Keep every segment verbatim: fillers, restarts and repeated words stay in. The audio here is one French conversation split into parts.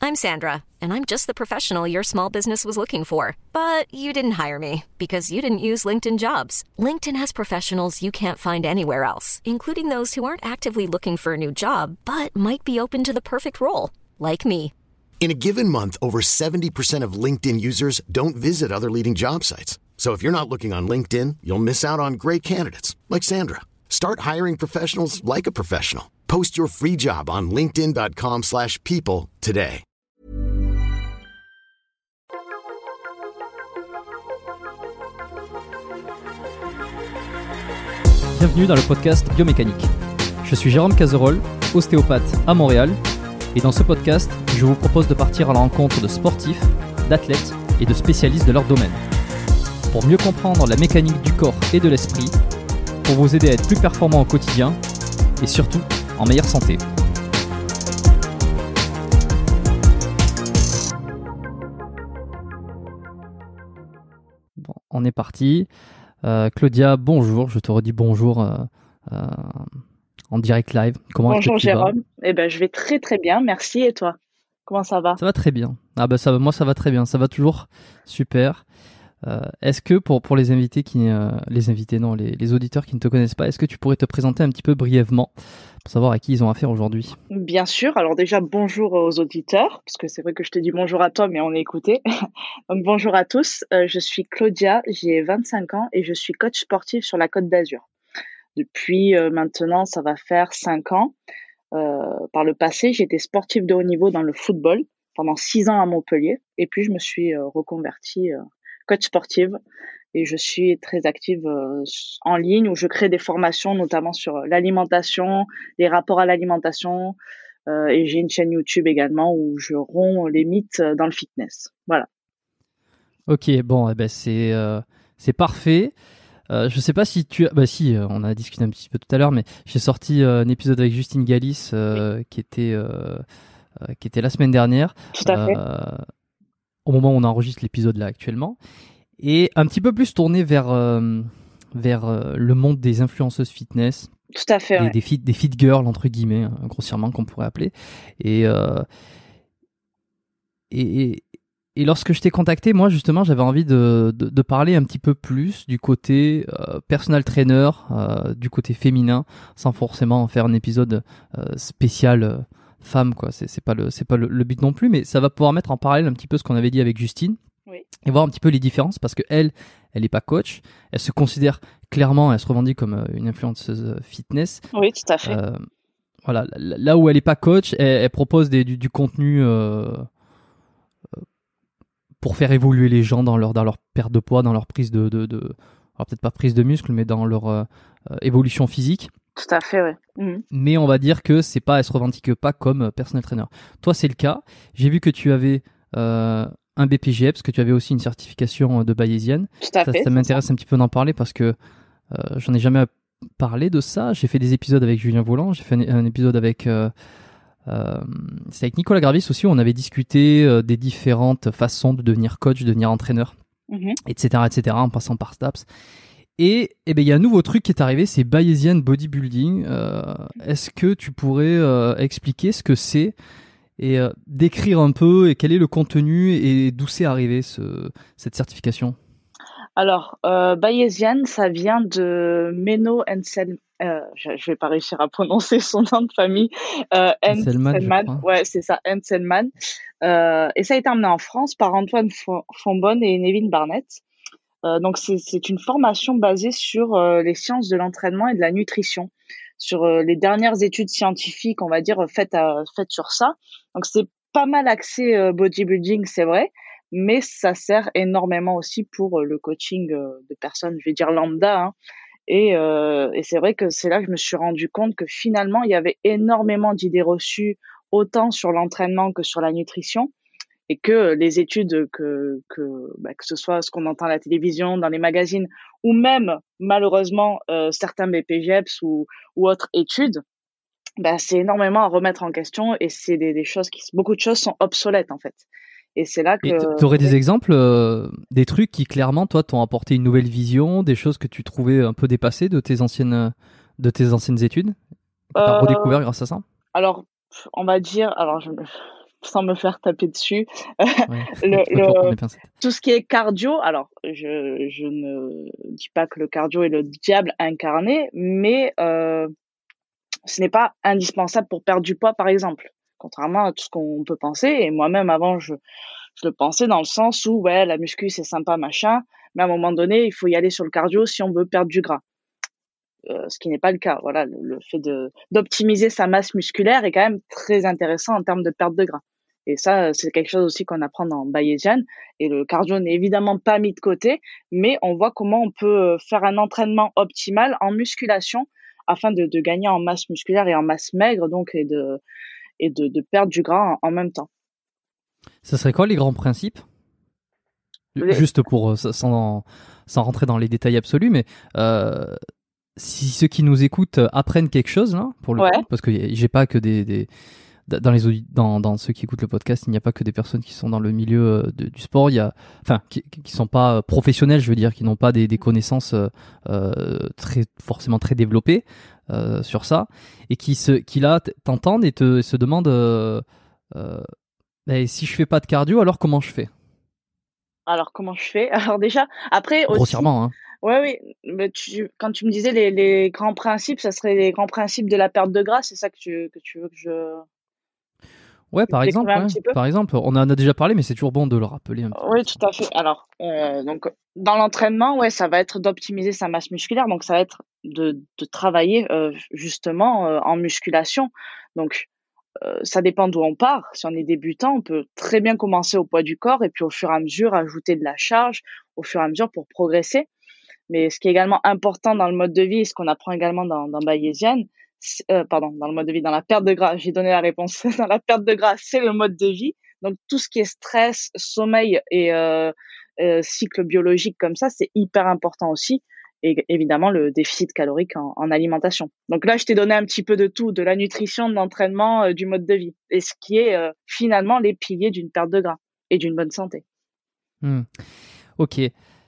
I'm Sandra, and I'm just the professional your small business was looking for. But you didn't hire me because you didn't use LinkedIn Jobs. LinkedIn has professionals you can't find anywhere else, including those who aren't actively looking for a new job, but might be open to the perfect role, like me. In a given month, over seventy percent of LinkedIn users don't visit other leading job sites. So if you're not looking on LinkedIn, you'll miss out on great candidates like Sandra. Start hiring professionals like a professional. Post your free job on linkedin.com slash people today. Bienvenue dans le podcast Biomécanique. Je suis Jérôme Cazerolle, ostéopathe à Montréal, et dans ce podcast, je vous propose de partir à la rencontre de sportifs, d'athlètes et de spécialistes de leur domaine. Pour mieux comprendre la mécanique du corps et de l'esprit, pour vous aider à être plus performant au quotidien et surtout en meilleure santé. Bon, on est parti. Euh, Claudia, bonjour. Je te redis bonjour euh, euh, en direct live. Comment Bonjour est-ce que tu vas ? Jérôme. Eh ben, je vais très très bien, merci. Et toi ? Comment ça va ? Ça va très bien. Ah bah ça, moi ça va très bien. Ça va toujours super. Euh, est-ce que pour pour les invités qui euh, les invités non les, les auditeurs qui ne te connaissent pas, est-ce que tu pourrais te présenter un petit peu brièvement pour savoir à qui ils ont affaire aujourd'hui ? Bien sûr. Alors déjà bonjour aux auditeurs, parce que c'est vrai que je te dis bonjour à toi, mais on est écouté. Donc bonjour à tous. Euh, je suis Claudia, j'ai vingt-cinq ans et je suis coach sportif sur la Côte d'Azur. Depuis euh, maintenant, ça va faire cinq ans. Euh, par le passé, j'étais sportive de haut niveau dans le football pendant six ans à Montpellier, et puis je me suis euh, reconvertie euh, coach sportive et je suis très active euh, en ligne où je crée des formations notamment sur l'alimentation, les rapports à l'alimentation euh, et j'ai une chaîne YouTube également où je romps les mythes dans le fitness. Voilà. Ok, bon, eh ben c'est euh, c'est parfait. Euh, je sais pas si tu as... Bah si, euh, on a discuté un petit peu tout à l'heure, mais j'ai sorti euh, un épisode avec Justine Galis euh, oui. qui était euh, euh, qui était la semaine dernière. Tout à fait. Euh, au moment où on enregistre l'épisode là actuellement, et un petit peu plus tourné vers euh, vers euh, le monde des influenceuses fitness. Tout à fait. Des, ouais. des fit des fit girls entre guillemets, hein, grossièrement qu'on pourrait appeler. Et euh, et, et Et lorsque je t'ai contacté, moi justement, j'avais envie de, de, de parler un petit peu plus du côté euh, personal trainer, euh, du côté féminin, sans forcément faire un épisode euh, spécial euh, femme, quoi. C'est, c'est pas le, c'est pas le, le but non plus, mais ça va pouvoir mettre en parallèle un petit peu ce qu'on avait dit avec Justine, oui. Et voir un petit peu les différences, parce que elle, elle est pas coach, elle se considère clairement, elle se revendique comme euh, une influenceuse fitness. Oui, tout à fait. Euh, voilà, là où elle est pas coach, elle, elle propose des, du, du contenu. Euh, pour faire évoluer les gens dans leur, dans leur perte de poids, dans leur prise de, de, de alors peut-être pas prise de muscle, mais dans leur euh, évolution physique. Tout à fait, ouais. Mmh. Mais on va dire que c'est pas, elle se revendique pas comme personal trainer. Toi, c'est le cas. J'ai vu que tu avais euh, un B P J E P S, que tu avais aussi une certification de bayésienne. Tout à ça, fait. Ça m'intéresse ça. un petit peu d'en parler parce que euh, j'en ai jamais parlé de ça. J'ai fait des épisodes avec Julien Volant, j'ai fait un, un épisode avec... Euh, Euh, c'est avec Nicolas Gravis aussi où on avait discuté euh, des différentes façons de devenir coach, de devenir entraîneur, mmh. et cetera, et cetera, en passant par STAPS. Et eh ben il y a un nouveau truc qui est arrivé, c'est Bayesian Bodybuilding. Euh, est-ce que tu pourrais euh, expliquer ce que c'est et euh, décrire un peu et quel est le contenu et d'où c'est arrivé ce, cette certification? Alors, euh, Bayesian, ça vient de Menno Henselman. Euh, je, je vais pas réussir à prononcer son nom de famille. Euh, Henselman, ouais, c'est ça, Henselman. Euh, et ça a été emmené en France par Antoine Fonbonne et Nevin Barnett. Euh, donc c'est, c'est une formation basée sur euh, les sciences de l'entraînement et de la nutrition, sur euh, les dernières études scientifiques, on va dire, faites, à, faites sur ça. Donc c'est pas mal axé euh, bodybuilding, c'est vrai, mais ça sert énormément aussi pour euh, le coaching euh, de personnes, je vais dire lambda, hein. Et, euh, et c'est vrai que c'est là que je me suis rendu compte que finalement, il y avait énormément d'idées reçues, autant sur l'entraînement que sur la nutrition, et que les études, que, que, bah, que ce soit ce qu'on entend à la télévision, dans les magazines, ou même, malheureusement, euh, certains B P J E P S ou, ou autres études, bah, c'est énormément à remettre en question, et c'est des, des choses qui, beaucoup de choses sont obsolètes, en fait. Et c'est là que... Tu aurais des exemples, euh, des trucs qui clairement, toi, t'ont apporté une nouvelle vision, des choses que tu trouvais un peu dépassées de tes anciennes, de tes anciennes études, que tu as euh, redécouvert grâce à ça? Alors, on va dire... Alors, je, sans me faire taper dessus. Ouais, le, le, tout ce qui est cardio, alors je, je ne dis pas que le cardio est le diable incarné, mais euh, ce n'est pas indispensable pour perdre du poids, par exemple, contrairement à tout ce qu'on peut penser. Et moi-même, avant, je, je le pensais dans le sens où ouais, la muscu, c'est sympa, machin, mais à un moment donné, il faut y aller sur le cardio si on veut perdre du gras. Euh, ce qui n'est pas le cas. Voilà, le, le fait de d'optimiser sa masse musculaire est quand même très intéressant en termes de perte de gras. Et ça, c'est quelque chose aussi qu'on apprend dans Bayesian. Et le cardio n'est évidemment pas mis de côté, mais on voit comment on peut faire un entraînement optimal en musculation afin de, de gagner en masse musculaire et en masse maigre, donc, et de, et de, de perdre du gras en, en même temps. Ça serait quoi les grands principes ? les... Juste pour, sans, sans rentrer dans les détails absolus, mais euh, si ceux qui nous écoutent apprennent quelque chose, là, pour le ouais. coup, parce que j'ai pas que des... des... Dans, les, dans, dans ceux qui écoutent le podcast, il n'y a pas que des personnes qui sont dans le milieu de, du sport, il y a, enfin, qui ne sont pas professionnels, je veux dire, qui n'ont pas des, des connaissances euh, très, forcément très développées euh, sur ça, et qui, se, qui là, t'entendent et te, se demandent euh, euh, eh, si je fais pas de cardio, alors comment je fais ? Alors, comment je fais ? Alors déjà, après aussi... Grossièrement, hein. Oui, oui. Mais tu, quand tu me disais les, les grands principes, ça serait les grands principes de la perte de gras, c'est ça que tu, que tu veux que je... Ouais, par exemple, ouais. par exemple, on en a déjà parlé, mais c'est toujours bon de le rappeler un petit Oui, peu. tout à fait. Alors, euh, donc, dans l'entraînement, ouais, ça va être d'optimiser sa masse musculaire, donc ça va être de, de travailler euh, justement euh, en musculation. Donc, euh, ça dépend d'où on part. Si on est débutant, on peut très bien commencer au poids du corps et puis au fur et à mesure ajouter de la charge, au fur et à mesure pour progresser. Mais ce qui est également important dans le mode de vie, et ce qu'on apprend également dans, dans Bayesian, Euh, pardon, dans le mode de vie, dans la perte de gras, j'ai donné la réponse. Dans la perte de gras, c'est le mode de vie. Donc tout ce qui est stress, sommeil et euh, euh, cycle biologique comme ça, c'est hyper important aussi. Et évidemment le déficit calorique en, en alimentation. Donc là, je t'ai donné un petit peu de tout, de la nutrition, de l'entraînement, euh, du mode de vie, et ce qui est euh, finalement les piliers d'une perte de gras et d'une bonne santé. Mmh. Ok.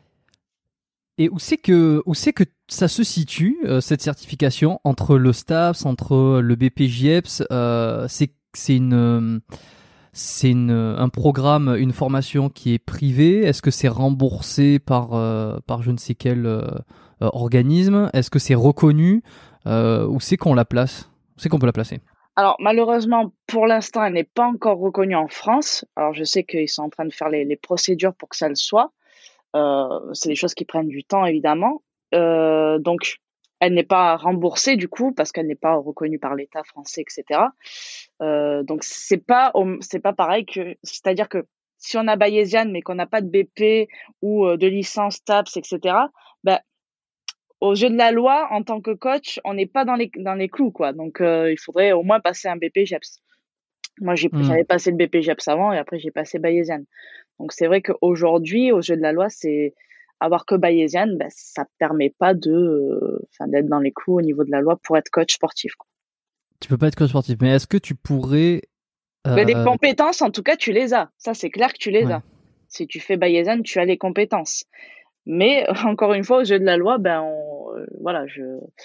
Et où c'est que où c'est que ça se situe euh, cette certification entre le STAPS, entre le B P J E P S euh, C'est c'est une c'est une un programme, une formation qui est privée. Est-ce que c'est remboursé par euh, par je ne sais quel euh, organisme ? Est-ce que c'est reconnu ? euh, Où c'est qu'on la place ? Où c'est qu'on peut la placer ? Alors malheureusement, pour l'instant, elle n'est pas encore reconnue en France. Alors je sais qu'ils sont en train de faire les, les procédures pour que ça le soit. Euh, c'est des choses qui prennent du temps, évidemment. Euh, donc, elle n'est pas remboursée, du coup, parce qu'elle n'est pas reconnue par l'État français, et cetera. Euh, donc, c'est pas, c'est pas pareil que, c'est-à-dire que si on a Bayesian, mais qu'on n'a pas de B P ou de licence TAPS, et cetera, ben, aux yeux de la loi, en tant que coach, on n'est pas dans les, dans les clous, quoi. Donc, euh, il faudrait au moins passer un B P J E P S. Moi, j'ai, mmh. j'avais passé le B P J E P S avant et après, j'ai passé Bayesian. Donc, c'est vrai qu'aujourd'hui, aux yeux de la loi, c'est avoir que Bayesian, ben, ça permet pas de, enfin, euh, d'être dans les clous au niveau de la loi pour être coach sportif, quoi. Tu peux pas être coach sportif, mais est-ce que tu pourrais... Euh... Mais les compétences, en tout cas, tu les as. Ça, c'est clair que tu les ouais. as. Si tu fais Bayesian, tu as les compétences. Mais, encore une fois, aux yeux de la loi, ben, on, euh, voilà, je,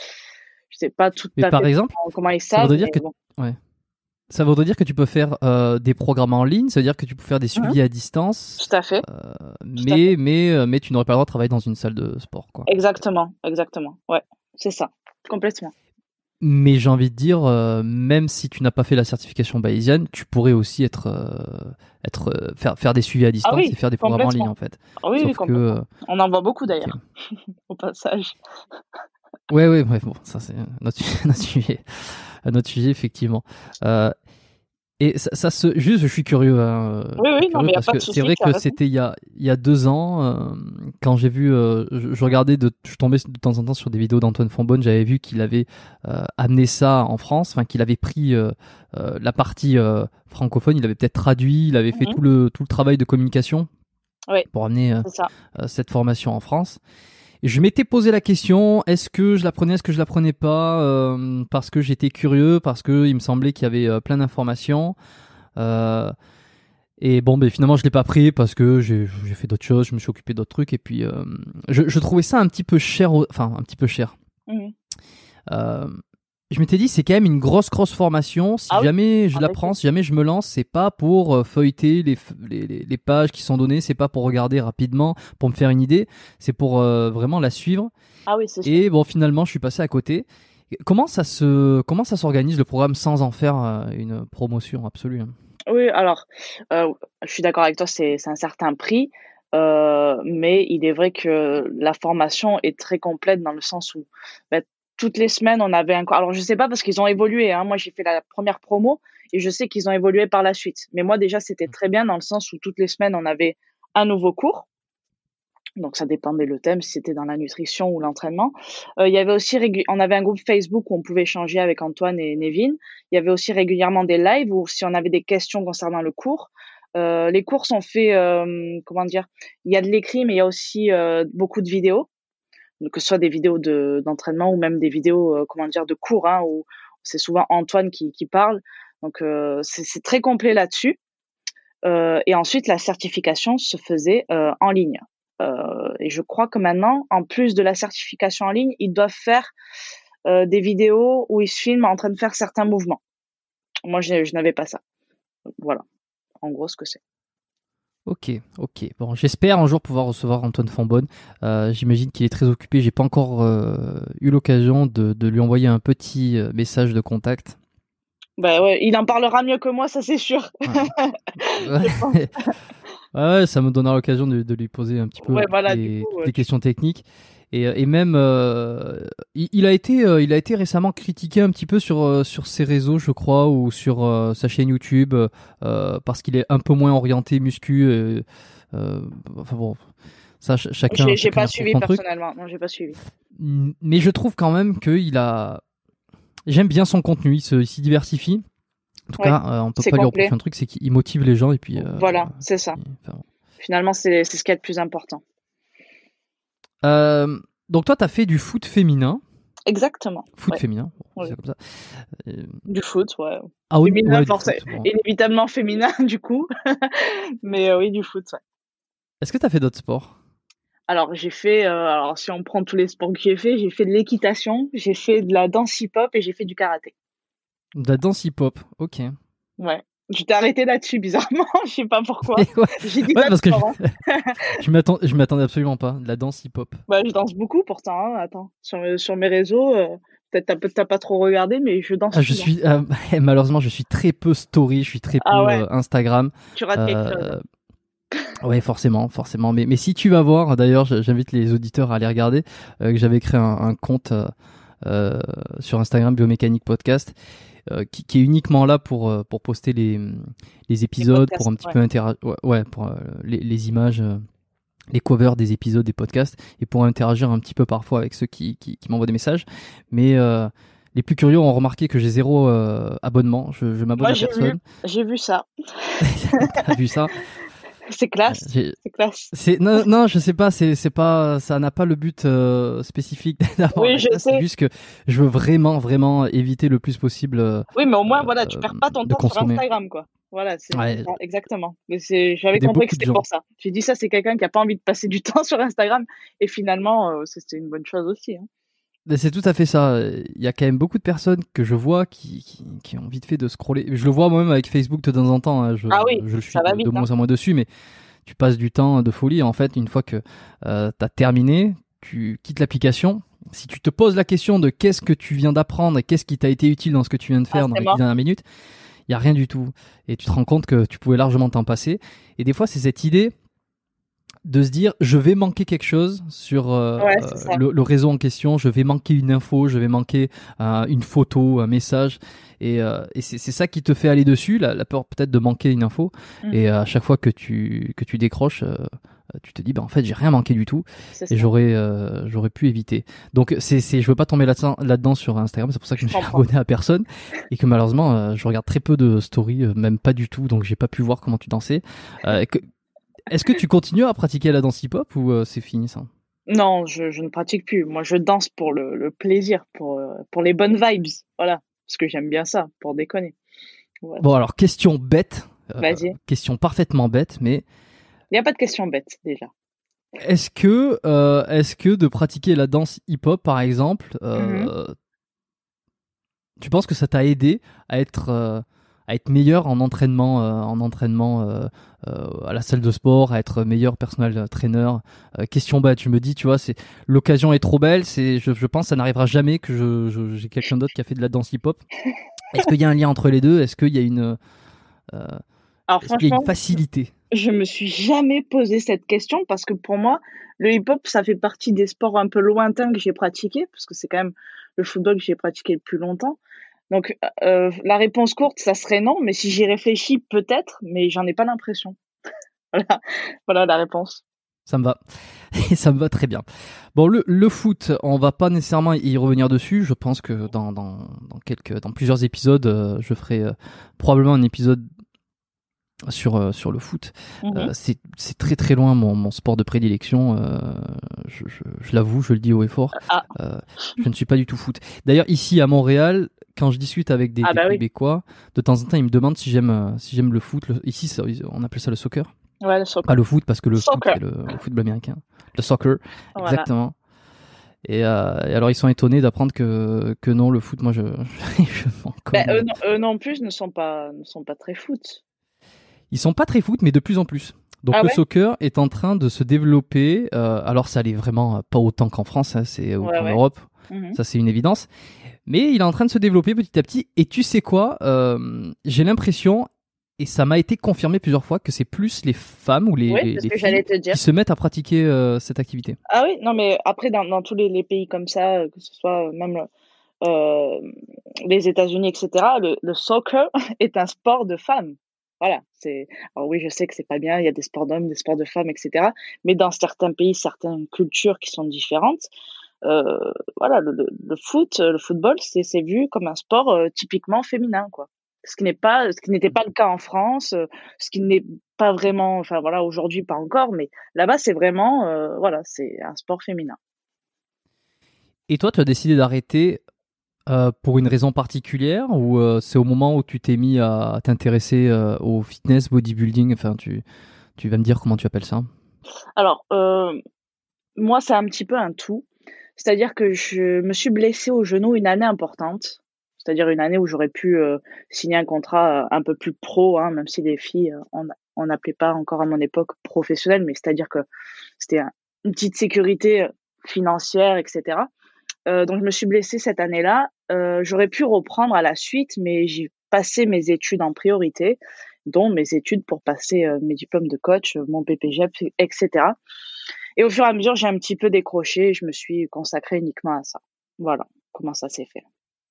je sais pas tout mais à par fait exemple, comment ils savent. Ça voudrait dire que, bon. ouais. Ça voudrait dire que tu peux faire euh, des programmes en ligne, ça veut dire que tu peux faire des suivis mmh. à distance. Tout à fait. Euh, tout mais, à fait. mais, mais tu n'aurais pas le droit de travailler dans une salle de sport, quoi. Exactement, exactement. Ouais, c'est ça, complètement. Mais j'ai envie de dire, euh, même si tu n'as pas fait la certification Bayesian, tu pourrais aussi être, euh, être, euh, faire, faire des suivis à distance ah oui, et faire des programmes en ligne, en fait. Ah oui, Sauf oui, complètement. Que, euh... On en voit beaucoup, d'ailleurs, okay. au passage. Ouais, ouais, ouais, bon, ça c'est notre, notre sujet. Notre sujet, effectivement. Euh, et ça, ça se, juste, je suis curieux. Hein, oui, oui, non, mais parce y a pas que de souci, c'est vrai que raison. C'était il y a, il y a deux ans, euh, quand j'ai vu, euh, je, je regardais, de, je tombais de temps en temps sur des vidéos d'Antoine Fonbonne, j'avais vu qu'il avait euh, amené ça en France, enfin qu'il avait pris euh, euh, la partie euh, francophone, il avait peut-être traduit, il avait fait mm-hmm. tout le tout le travail de communication oui, pour amener euh, euh, cette formation en France. Et je m'étais posé la question, est-ce que je la prenais, est-ce que je la prenais pas, euh, parce que j'étais curieux, parce que il me semblait qu'il y avait euh, plein d'informations. Euh, et bon, ben finalement je l'ai pas pris parce que j'ai, j'ai fait d'autres choses, je me suis occupé d'autres trucs et puis euh, je, je trouvais ça un petit peu cher, au, enfin un petit peu cher. Mmh. Euh, je m'étais dit, c'est quand même une grosse, grosse formation. Si Ah oui, jamais je en l'apprends, effet. si jamais je me lance, c'est pas pour euh, feuilleter les, f- les, les, les pages qui sont données, c'est pas pour regarder rapidement, pour me faire une idée, c'est pour euh, vraiment la suivre. Ah oui, c'est sûr. Et bon, finalement, je suis passé à côté. Comment ça se, comment ça s'organise le programme sans en faire euh, une promotion absolue, hein? Oui, alors, heu, je suis d'accord avec toi, c'est c'est un certain prix, heu, mais il est vrai que la formation est très complète dans le sens où, bah, toutes les semaines, on avait un cours. Alors je sais pas parce qu'ils ont évolué, hein. Moi, j'ai fait la première promo et je sais qu'ils ont évolué par la suite. Mais moi, déjà, c'était très bien dans le sens où toutes les semaines, on avait un nouveau cours. Donc ça dépendait le thème, si c'était dans la nutrition ou l'entraînement. Heu, il y avait aussi régu on avait un groupe Facebook où on pouvait échanger avec Antoine et Nevin. Il y avait aussi régulièrement des lives où si on avait des questions concernant le cours. Heu, les cours sont faits, hem, comment dire? Il y a de l'écrit, mais il y a aussi, heu, beaucoup de vidéos, donc que ce soit des vidéos de d'entraînement ou même des vidéos, heu, comment dire? De cours, hein, où c'est souvent Antoine qui qui parle. Donc heu, c'est c'est très complet là-dessus. Heu et ensuite la certification se faisait, heu, en ligne. Heu et je crois que maintenant, en plus de la certification en ligne, ils doivent faire, heu, des vidéos où ils se filment en train de faire certains mouvements. Moi, je je n'avais pas ça. Voilà, en gros ce que c'est. Ok, ok. Bon, j'espère un jour pouvoir recevoir Antoine Fambonne. Euh, j'imagine qu'il est très occupé. J'ai pas encore euh, eu l'occasion de, de lui envoyer un petit euh, message de contact. Bah, ouais, il en parlera mieux que moi, ça c'est sûr. Ouais. Je pense. Ouais, ça me donnera l'occasion de, de lui poser un petit peu Ouais, toutes voilà, du les, coup, toutes heu, les tu questions techniques. Et, et même, euh, il, il a été, euh, il a été récemment critiqué un petit peu sur, euh, sur ses réseaux, je crois, ou sur euh, sa chaîne YouTube, euh, parce qu'il est un peu moins orienté muscu. euh, euh, enfin bon, ça, ch- chacun, j'ai j'ai chacun pas approuve suivi son truc. personnellement. Non, j'ai pas suivi. Mm, Mais je trouve quand même qu'il a. J'aime bien son contenu, il se, il s'y diversifie. En tout Ouais, cas, euh, on peut c'est pas lui reprocher complet. un truc, c'est qu'il motive les gens et puis. euh, Voilà, c'est ça. il- enfin, bon. Finalement, c'est c'est ce qu'il y a de plus important. Euh, donc toi, t'as fait du foot féminin. Exactement, Foot ouais, féminin, bon, on dit ouais. ça comme ça. Euh, Du foot, ouais. ah oui, Féminin, ouais, du forcé foot. Bon. inévitablement féminin du coup. Mais heu, oui, du foot, ouais. Est-ce que t'as fait d'autres sports? Alors j'ai fait, heu, alors si on prend tous les sports que j'ai fait, j'ai fait de l'équitation, j'ai fait de la danse hip-hop et j'ai fait du karaté. De la danse hip-hop, ok. Ouais. Je t'ai arrêté là-dessus bizarrement, je sais pas pourquoi. Et ouais, J'ai dit ouais, d'autres parce que je, sports, hein. je m'attends, je m'attendais absolument pas. De la danse hip-hop. Bah, je danse beaucoup pourtant, hein, attends. Sur mes sur mes réseaux, heu, peut-être tu as tu as pas trop regardé, mais je danse Ah, je souvent. suis euh, malheureusement, je suis très peu story, je suis très peu Ah ouais, euh, Instagram. tu rates quelque chose, Euh, hein. Ouais, forcément, forcément. Mais, mais si tu vas voir, d'ailleurs, j- j'invite les auditeurs à aller regarder, euh, que j'avais créé un, un compte euh, euh, sur Instagram, Biomécanique Podcast, euh, qui, qui est uniquement là pour, euh, pour poster les, les Les épisodes, pour podcasts, un petit ouais. peu interagir, ouais, ouais, pour euh, les, les images, euh, les covers des épisodes, des podcasts, et pour interagir un petit peu parfois avec ceux qui, qui, qui m'envoient des messages. Mais euh, les plus curieux ont remarqué que j'ai zéro euh, abonnement, je, je m'abonne Moi à j'ai vu, personne. j'ai vu ça. T'as vu ça? C'est Euh, classe, j'ai- c'est classe. C'est non, non, je sais pas, c'est c'est pas, ça n'a pas le but euh, spécifique d'avoir Oui, la je classe. C'est sais. juste que je veux vraiment, vraiment éviter le plus possible euh, Oui, mais au moins, voilà, tu euh, perds pas ton de temps sur consommer. Instagram, quoi. Voilà, c'est c'est Ouais, ça, exactement. Mais c'est, je j'avais connais compris que beaucoup de c'était gens. pour ça. J'ai dit ça, c'est quelqu'un qui a pas envie de passer du temps sur Instagram. Et finalement, euh, c'est c'est une bonne chose aussi, hein. Mais c'est tout à fait ça. Il y a quand même beaucoup de personnes que je vois qui, qui, qui ont vite fait de scroller. Je le vois moi-même avec Facebook de temps en temps. Hein. Je, Ah oui, je le ça suis va de, de vite, hein. moins en moins dessus, mais tu passes du temps de folie. En fait, une fois que euh, tu as terminé, tu quittes l'application. Si tu te poses la question de qu'est-ce que tu viens d'apprendre et qu'est-ce qui t'a été utile dans ce que tu viens de Ah, faire dans c'est les dix mort. dernières minutes, il n'y a rien du tout. Et tu te rends compte que tu pouvais largement t'en passer. Et des fois, c'est cette idée de se dire je vais manquer quelque chose sur euh, Ouais, c'est ça. le, le réseau en question, je vais manquer une info, je vais manquer euh, une photo, un message. Et, euh, et c'est, c'est ça qui te fait aller dessus, la, la peur peut-être de manquer une info. Mm, Et euh, à chaque fois que tu, que tu décroches, euh, tu te dis bah, en fait, j'ai rien manqué du tout c'est et ça. j'aurais, euh, j'aurais pu éviter. Donc, c'est, c'est, je veux pas tomber là-dedans, là-dedans sur Instagram, c'est pour ça que je Je me suis comprends. abonné à personne et que malheureusement, euh, je regarde très peu de stories, euh, même pas du tout, donc j'ai pas pu voir comment tu dansais. Euh, que- Est-ce que tu continues à pratiquer la danse hip-hop ou euh, c'est fini ça? Non, je, je ne pratique plus. Moi, je danse pour le, le plaisir, pour, euh, pour les bonnes vibes. Voilà. Parce que j'aime bien ça, pour déconner. Voilà. Bon alors, question bête, euh, Vas-y. question parfaitement bête, mais Il n'y a pas de question bête, déjà. est-ce que, euh, est-ce que de pratiquer la danse hip-hop par exemple, Mhm. euh, tu penses que ça t'a aidé à être, euh, à être meilleur en entraînement, euh, en entraînement euh, euh, à la salle de sport, à être meilleur personnel trainer? euh, Question bête, tu me dis, tu vois, c'est l'occasion est trop belle. C'est, je, je pense, que ça n'arrivera jamais que je, je, j'ai quelqu'un d'autre qui a fait de la danse hip-hop. Est-ce qu'il y a un lien entre les deux? Est-ce qu'il y a une, euh, Alors est-ce qu'il y a une facilité? Je me suis jamais posé cette question parce que pour moi, le hip-hop, ça fait partie des sports un peu lointains que j'ai pratiqués, parce que c'est quand même le football que j'ai pratiqué le plus longtemps. Donc, euh, la réponse courte, ça serait non, mais si j'y réfléchis, peut-être, mais j'en ai pas l'impression. Voilà, voilà la réponse. Ça me va. Et ça me va très bien. Bon, le, le foot, on va pas nécessairement y revenir dessus. Je pense que dans, dans, dans, quelques, dans plusieurs épisodes, euh, je ferai euh, probablement un épisode sur, euh, sur le foot. Mm-hmm. Euh, c'est, c'est très très loin mon, mon sport de prédilection. Euh, je, je, je l'avoue, je le dis haut et fort. Ah. Euh, je ne suis pas du tout foot. D'ailleurs, ici à Montréal, quand je discute avec des, ah des bah Québécois, oui. de temps en temps, ils me demandent si j'aime, euh, si j'aime le foot. Le, ici, ça, on appelle ça le soccer. Ouais, le soccer. Pas le foot, parce que le soccer. foot, c'est le, le football américain. Le soccer, voilà. Exactement. Et, euh, et alors, ils sont étonnés d'apprendre que, que non, le foot, moi, je, je, je m'en bah, eux, non, eux non plus ne sont pas, ne sont pas très foot. Ils sont pas très foot, mais de plus en plus. Donc, ah le ouais soccer est en train de se développer. Euh, alors, ça allait vraiment pas autant qu'en France, hein, c'est, ou ouais, qu'en ouais. Europe. Mm-hmm. Ça, c'est une évidence. Mais il est en train de se développer petit à petit. Et tu sais quoi, euh, j'ai l'impression, et ça m'a été confirmé plusieurs fois, que c'est plus les femmes ou les, oui, les, les que filles te dire. qui se mettent à pratiquer euh, cette activité. Ah oui, non mais après dans, dans tous les, les pays comme ça, que ce soit même euh, les États-Unis, et cetera, le, le soccer est un sport de femmes. Voilà, c'est. Alors oui, je sais que c'est pas bien, il y a des sports d'hommes, des sports de femmes, et cetera. Mais dans certains pays, certaines cultures qui sont différentes, euh, voilà, le, le, le foot, le football, c'est, c'est vu comme un sport euh, typiquement féminin, quoi. Ce qui n'est pas, ce qui n'était pas le cas en France, euh, ce qui n'est pas vraiment, enfin voilà, aujourd'hui pas encore, mais là-bas c'est vraiment, euh, voilà, c'est un sport féminin. Et toi, tu as décidé d'arrêter euh, pour une raison particulière ou euh, c'est au moment où tu t'es mis à, à t'intéresser euh, au fitness, bodybuilding, enfin tu, tu vas me dire comment tu appelles ça? Alors, euh, moi c'est un petit peu un tout, c'est-à-dire que je me suis blessée au genou une année importante. C'est-à-dire une année où j'aurais pu euh, signer un contrat euh, un peu plus pro, hein, même si les filles, euh, on on n'appelait pas encore à mon époque professionnel, mais c'est-à-dire que c'était un, une petite sécurité financière, et cetera. Euh, donc je me suis blessée cette année-là. Euh, j'aurais pu reprendre à la suite, mais j'ai passé mes études en priorité, dont mes études pour passer euh, mes diplômes de coach, mon B P G E P, et cetera. Et au fur et à mesure, j'ai un petit peu décroché et je me suis consacrée uniquement à ça. Voilà comment ça s'est fait.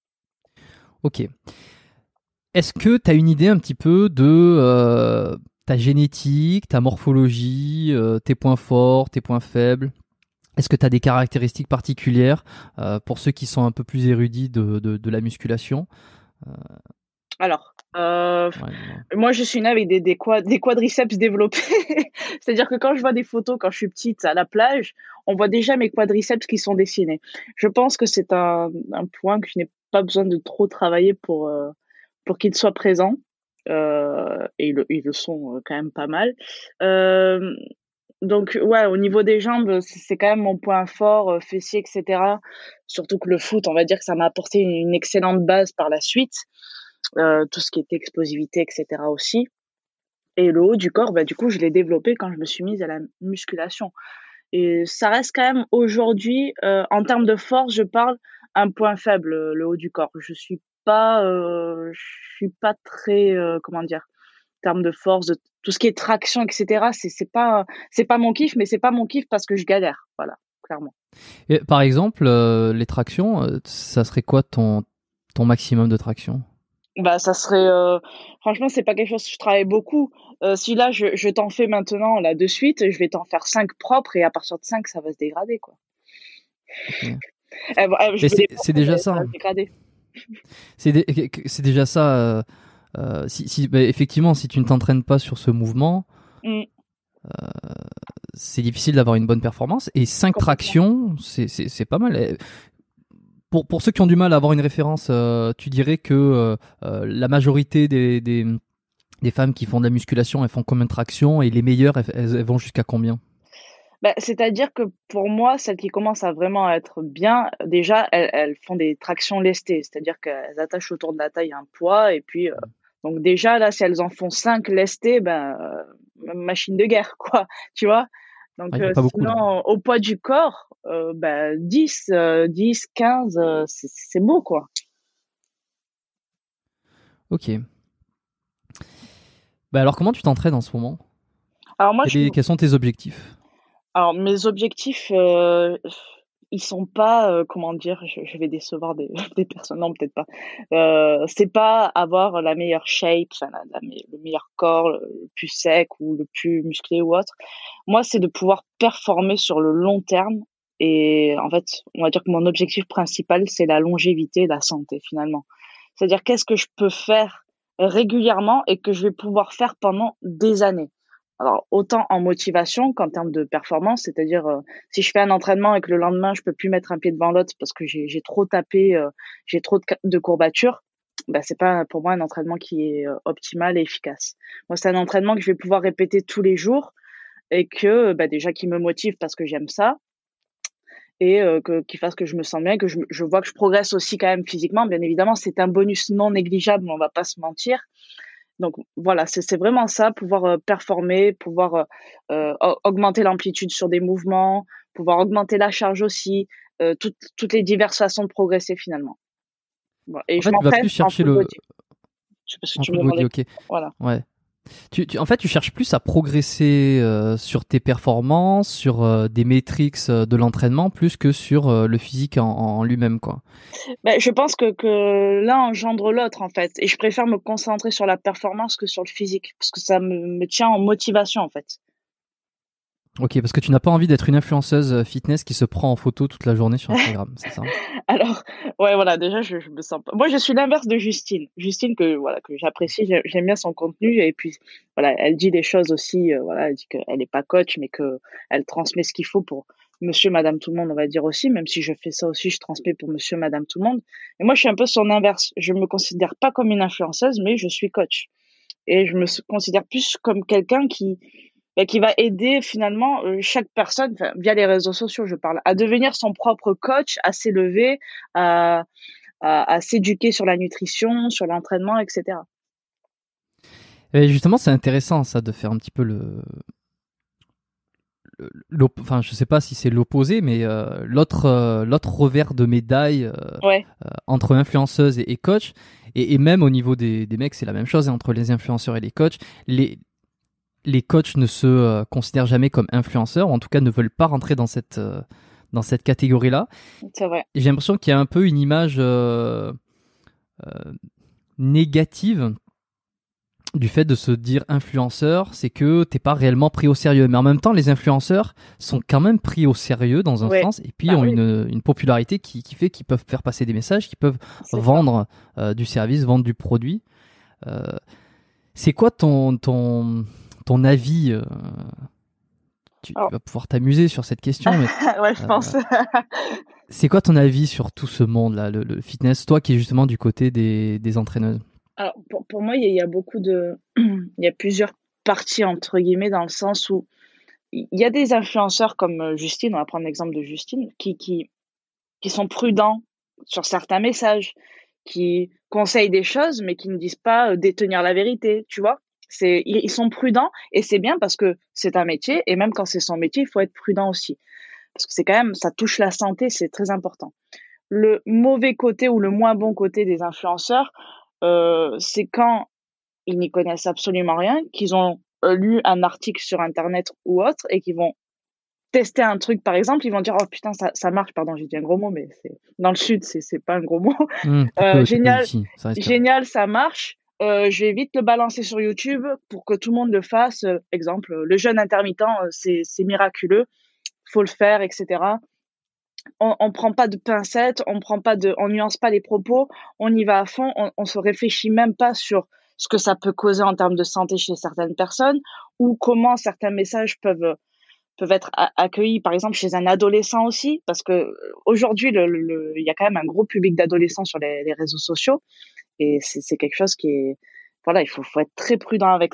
Ok. Est-ce que tu as une idée un petit peu de euh, ta génétique, ta morphologie, euh, tes points forts, tes points faibles? Est-ce que tu as des caractéristiques particulières euh, pour ceux qui sont un peu plus érudits de, de, de la musculation? euh... Alors, euh, ouais, moi je suis née avec des, des, quad, des quadriceps développés. C'est-à-dire que quand je vois des photos quand je suis petite à la plage, on voit déjà mes quadriceps qui sont dessinés. Je pense que c'est un, un point que je n'ai pas besoin de trop travailler pour, euh, pour qu'il soit présent. Euh, et ils, ils le sont quand même pas mal. Euh, donc, ouais, au niveau des jambes, c'est quand même mon point fort, euh, fessier, et cetera. Surtout que le foot, on va dire que ça m'a apporté une, une excellente base par la suite. Euh, tout ce qui était explosivité, et cetera aussi. Et le haut du corps, bah, du coup, je l'ai développé quand je me suis mise à la musculation. Et ça reste quand même aujourd'hui, euh, en termes de force, je parle, un point faible, le haut du corps. Je suis pas, euh, je suis pas très, euh, comment dire, en termes de force, de tout ce qui est traction, et cetera. C'est, c'est pas, c'est pas mon kiff, mais c'est pas mon kiff parce que je galère, voilà, clairement. Et par exemple, euh, les tractions, euh, ça serait quoi ton, ton maximum de traction? Bah, ça serait, euh, franchement, c'est pas quelque chose que je travaille beaucoup. Euh, si là, je, je t'en fais maintenant, là, de suite, je vais t'en faire cinq propres et à partir de cinq, ça va se dégrader, quoi. Okay. Euh, euh, je c'est, c'est déjà ça. ça va se dégrader. C'est, dé- c'est déjà ça. Euh, euh, si, si, bah, effectivement, si tu ne t'entraînes pas sur ce mouvement, mm. euh, c'est difficile d'avoir une bonne performance. Et cinq tractions, c'est, c'est, c'est pas mal. Pour, pour ceux qui ont du mal à avoir une référence, euh, tu dirais que euh, euh, la majorité des, des, des femmes qui font de la musculation, elles font combien de tractions et les meilleures, elles, elles vont jusqu'à combien? Bah, c'est-à-dire que pour moi, celles qui commencent à vraiment être bien, déjà, elles, elles font des tractions lestées, c'est-à-dire qu'elles attachent autour de la taille un poids et puis euh, donc déjà là, si elles en font cinq lestées, ben euh, machine de guerre quoi, tu vois. Donc Ah, il n'y en euh, a pas beaucoup, là. sinon au poids du corps, euh, ben dix, euh, dix, quinze, euh, c'est, c'est beau quoi. Ok. Bah alors, comment tu t'entraînes en ce moment? Alors moi, Quel je, est- Quels sont tes objectifs? alors mes objectifs, euh, ils sont pas, euh, comment dire, je, je vais décevoir des, des personnes, non peut-être pas. Euh, c'est pas avoir la meilleure shape, enfin la, la me- le meilleur corps, le, le plus sec ou le plus musclé ou autre. Moi, c'est de pouvoir performer sur le long terme. Et en fait, on va dire que mon objectif principal, c'est la longévité, la santé finalement. C'est-à-dire qu'est-ce que je peux faire régulièrement et que je vais pouvoir faire pendant des années. Alors, autant en motivation qu'en termes de performance, c'est-à-dire euh, si je fais un entraînement et que le lendemain, je peux plus mettre un pied devant l'autre parce que j'ai, j'ai trop tapé, euh, j'ai trop de, de courbatures, bah, c'est pas pour moi un entraînement qui est euh, optimal et efficace. Moi, c'est un entraînement que je vais pouvoir répéter tous les jours et que bah, déjà qui me motive parce que j'aime ça et euh, que, qui fasse que je me sens bien, que je, je vois que je progresse aussi quand même physiquement. Bien évidemment, c'est un bonus non négligeable, on va pas se mentir. Donc voilà, c'est, c'est vraiment ça, pouvoir euh, performer, pouvoir euh, euh, augmenter l'amplitude sur des mouvements, pouvoir augmenter la charge aussi, euh, toutes, toutes les diverses façons de progresser finalement. Voilà. Et En je fait, tu vas m'entraîne plus en chercher full le... body. Je sais pas si En tu me full body, demandais. ok. Voilà. Ouais. Tu, tu, en fait, tu cherches plus à progresser euh, sur tes performances, sur euh, des métriques euh, de l'entraînement, plus que sur euh, le physique en, en lui-même, quoi. Ben, je pense que, que l'un engendre l'autre en fait. Et je préfère me concentrer sur la performance que sur le physique. Parce que ça me, me tient en motivation en fait. Ok, parce que tu n'as pas envie d'être une influenceuse fitness qui se prend en photo toute la journée sur Instagram, c'est ça? Alors, ouais, voilà, déjà, je, je me sens pas. Moi, je suis l'inverse de Justine. Justine, que, voilà, que j'apprécie, j'ai- j'aime bien son contenu. Et puis, voilà, elle dit des choses aussi, euh, voilà, elle dit qu'elle n'est pas coach, mais que elle transmet ce qu'il faut pour monsieur, madame, tout le monde, on va dire aussi. Même si je fais ça aussi, je transmets pour monsieur, madame, tout le monde. Et moi, je suis un peu son inverse. Je me considère pas comme une influenceuse, mais je suis coach. Et je me s- considère plus comme quelqu'un qui, bah, qui va aider finalement euh, chaque personne, enfin, via les réseaux sociaux, je parle, à devenir son propre coach, à s'élever, à, à, à s'éduquer sur la nutrition, sur l'entraînement, et cetera. Et justement, c'est intéressant ça de faire un petit peu le, le enfin, je sais pas si c'est l'opposé, mais euh, l'autre, euh, l'autre revers de médaille euh, Ouais, euh, entre influenceuse et, et coach, et, et même au niveau des, des mecs, c'est la même chose hein, entre les influenceurs et les coachs. Les les coachs ne se euh, considèrent jamais comme influenceurs, ou en tout cas ne veulent pas rentrer dans cette euh, dans cette catégorie-là. c'est vrai. Et j'ai l'impression qu'il y a un peu une image euh, euh, négative du fait de se dire influenceur, c'est que t'es pas réellement pris au sérieux. Mais en même temps, les influenceurs sont quand même pris au sérieux dans un Ouais, sens, et puis bah ont oui, une, une popularité qui, qui fait qu'ils peuvent faire passer des messages, qu'ils peuvent c'est ça. vendre euh, du service, vendre du produit. Euh, c'est quoi ton, ton, ton avis euh, tu, tu Alors, vas pouvoir t'amuser sur cette question, mais ouais, je euh, pense. c'est quoi ton avis sur tout ce monde-là, le, le fitness, toi qui es justement du côté des, des entraîneuses? Alors, pour, pour moi, il y, a- il y a beaucoup de, il y a plusieurs parties entre guillemets dans le sens où il y a des influenceurs comme euh, Justine, on va prendre l'exemple de Justine, qui, qui, qui sont prudents sur certains messages, qui conseillent des choses, mais qui ne disent pas euh, détenir la vérité, tu vois. C'est, ils, ils sont prudents et c'est bien parce que c'est un métier et même quand c'est son métier, il faut être prudent aussi. Parce que c'est quand même, ça touche la santé, c'est très important. Le mauvais côté ou le moins bon côté des influenceurs, euh, c'est quand ils n'y connaissent absolument rien, qu'ils ont euh, lu un article sur Internet ou autre et qu'ils vont tester un truc, par exemple, ils vont dire, oh putain, ça, ça marche, pardon, j'ai dit un gros mot, mais c'est, dans le sud, c'est, c'est pas un gros mot. Mmh, tu Euh, peux, tu peux génial, ici, ça reste là. génial, ça marche. Euh, je vais vite le balancer sur YouTube pour que tout le monde le fasse. Euh, exemple, le jeûne intermittent, euh, c'est, c'est miraculeux, faut le faire, et cetera. On, on prend pas de pincettes, on prend pas de, on nuance pas les propos, on y va à fond, on, on se réfléchit même pas sur ce que ça peut causer en termes de santé chez certaines personnes ou comment certains messages peuvent peuvent être a- accueillis, par exemple, chez un adolescent aussi, parce que euh, aujourd'hui, le, le, le- il y a quand même un gros public d'adolescents sur les, les réseaux sociaux, et c'est, c'est quelque chose qui est, voilà, il faut, faut être très prudent avec ça.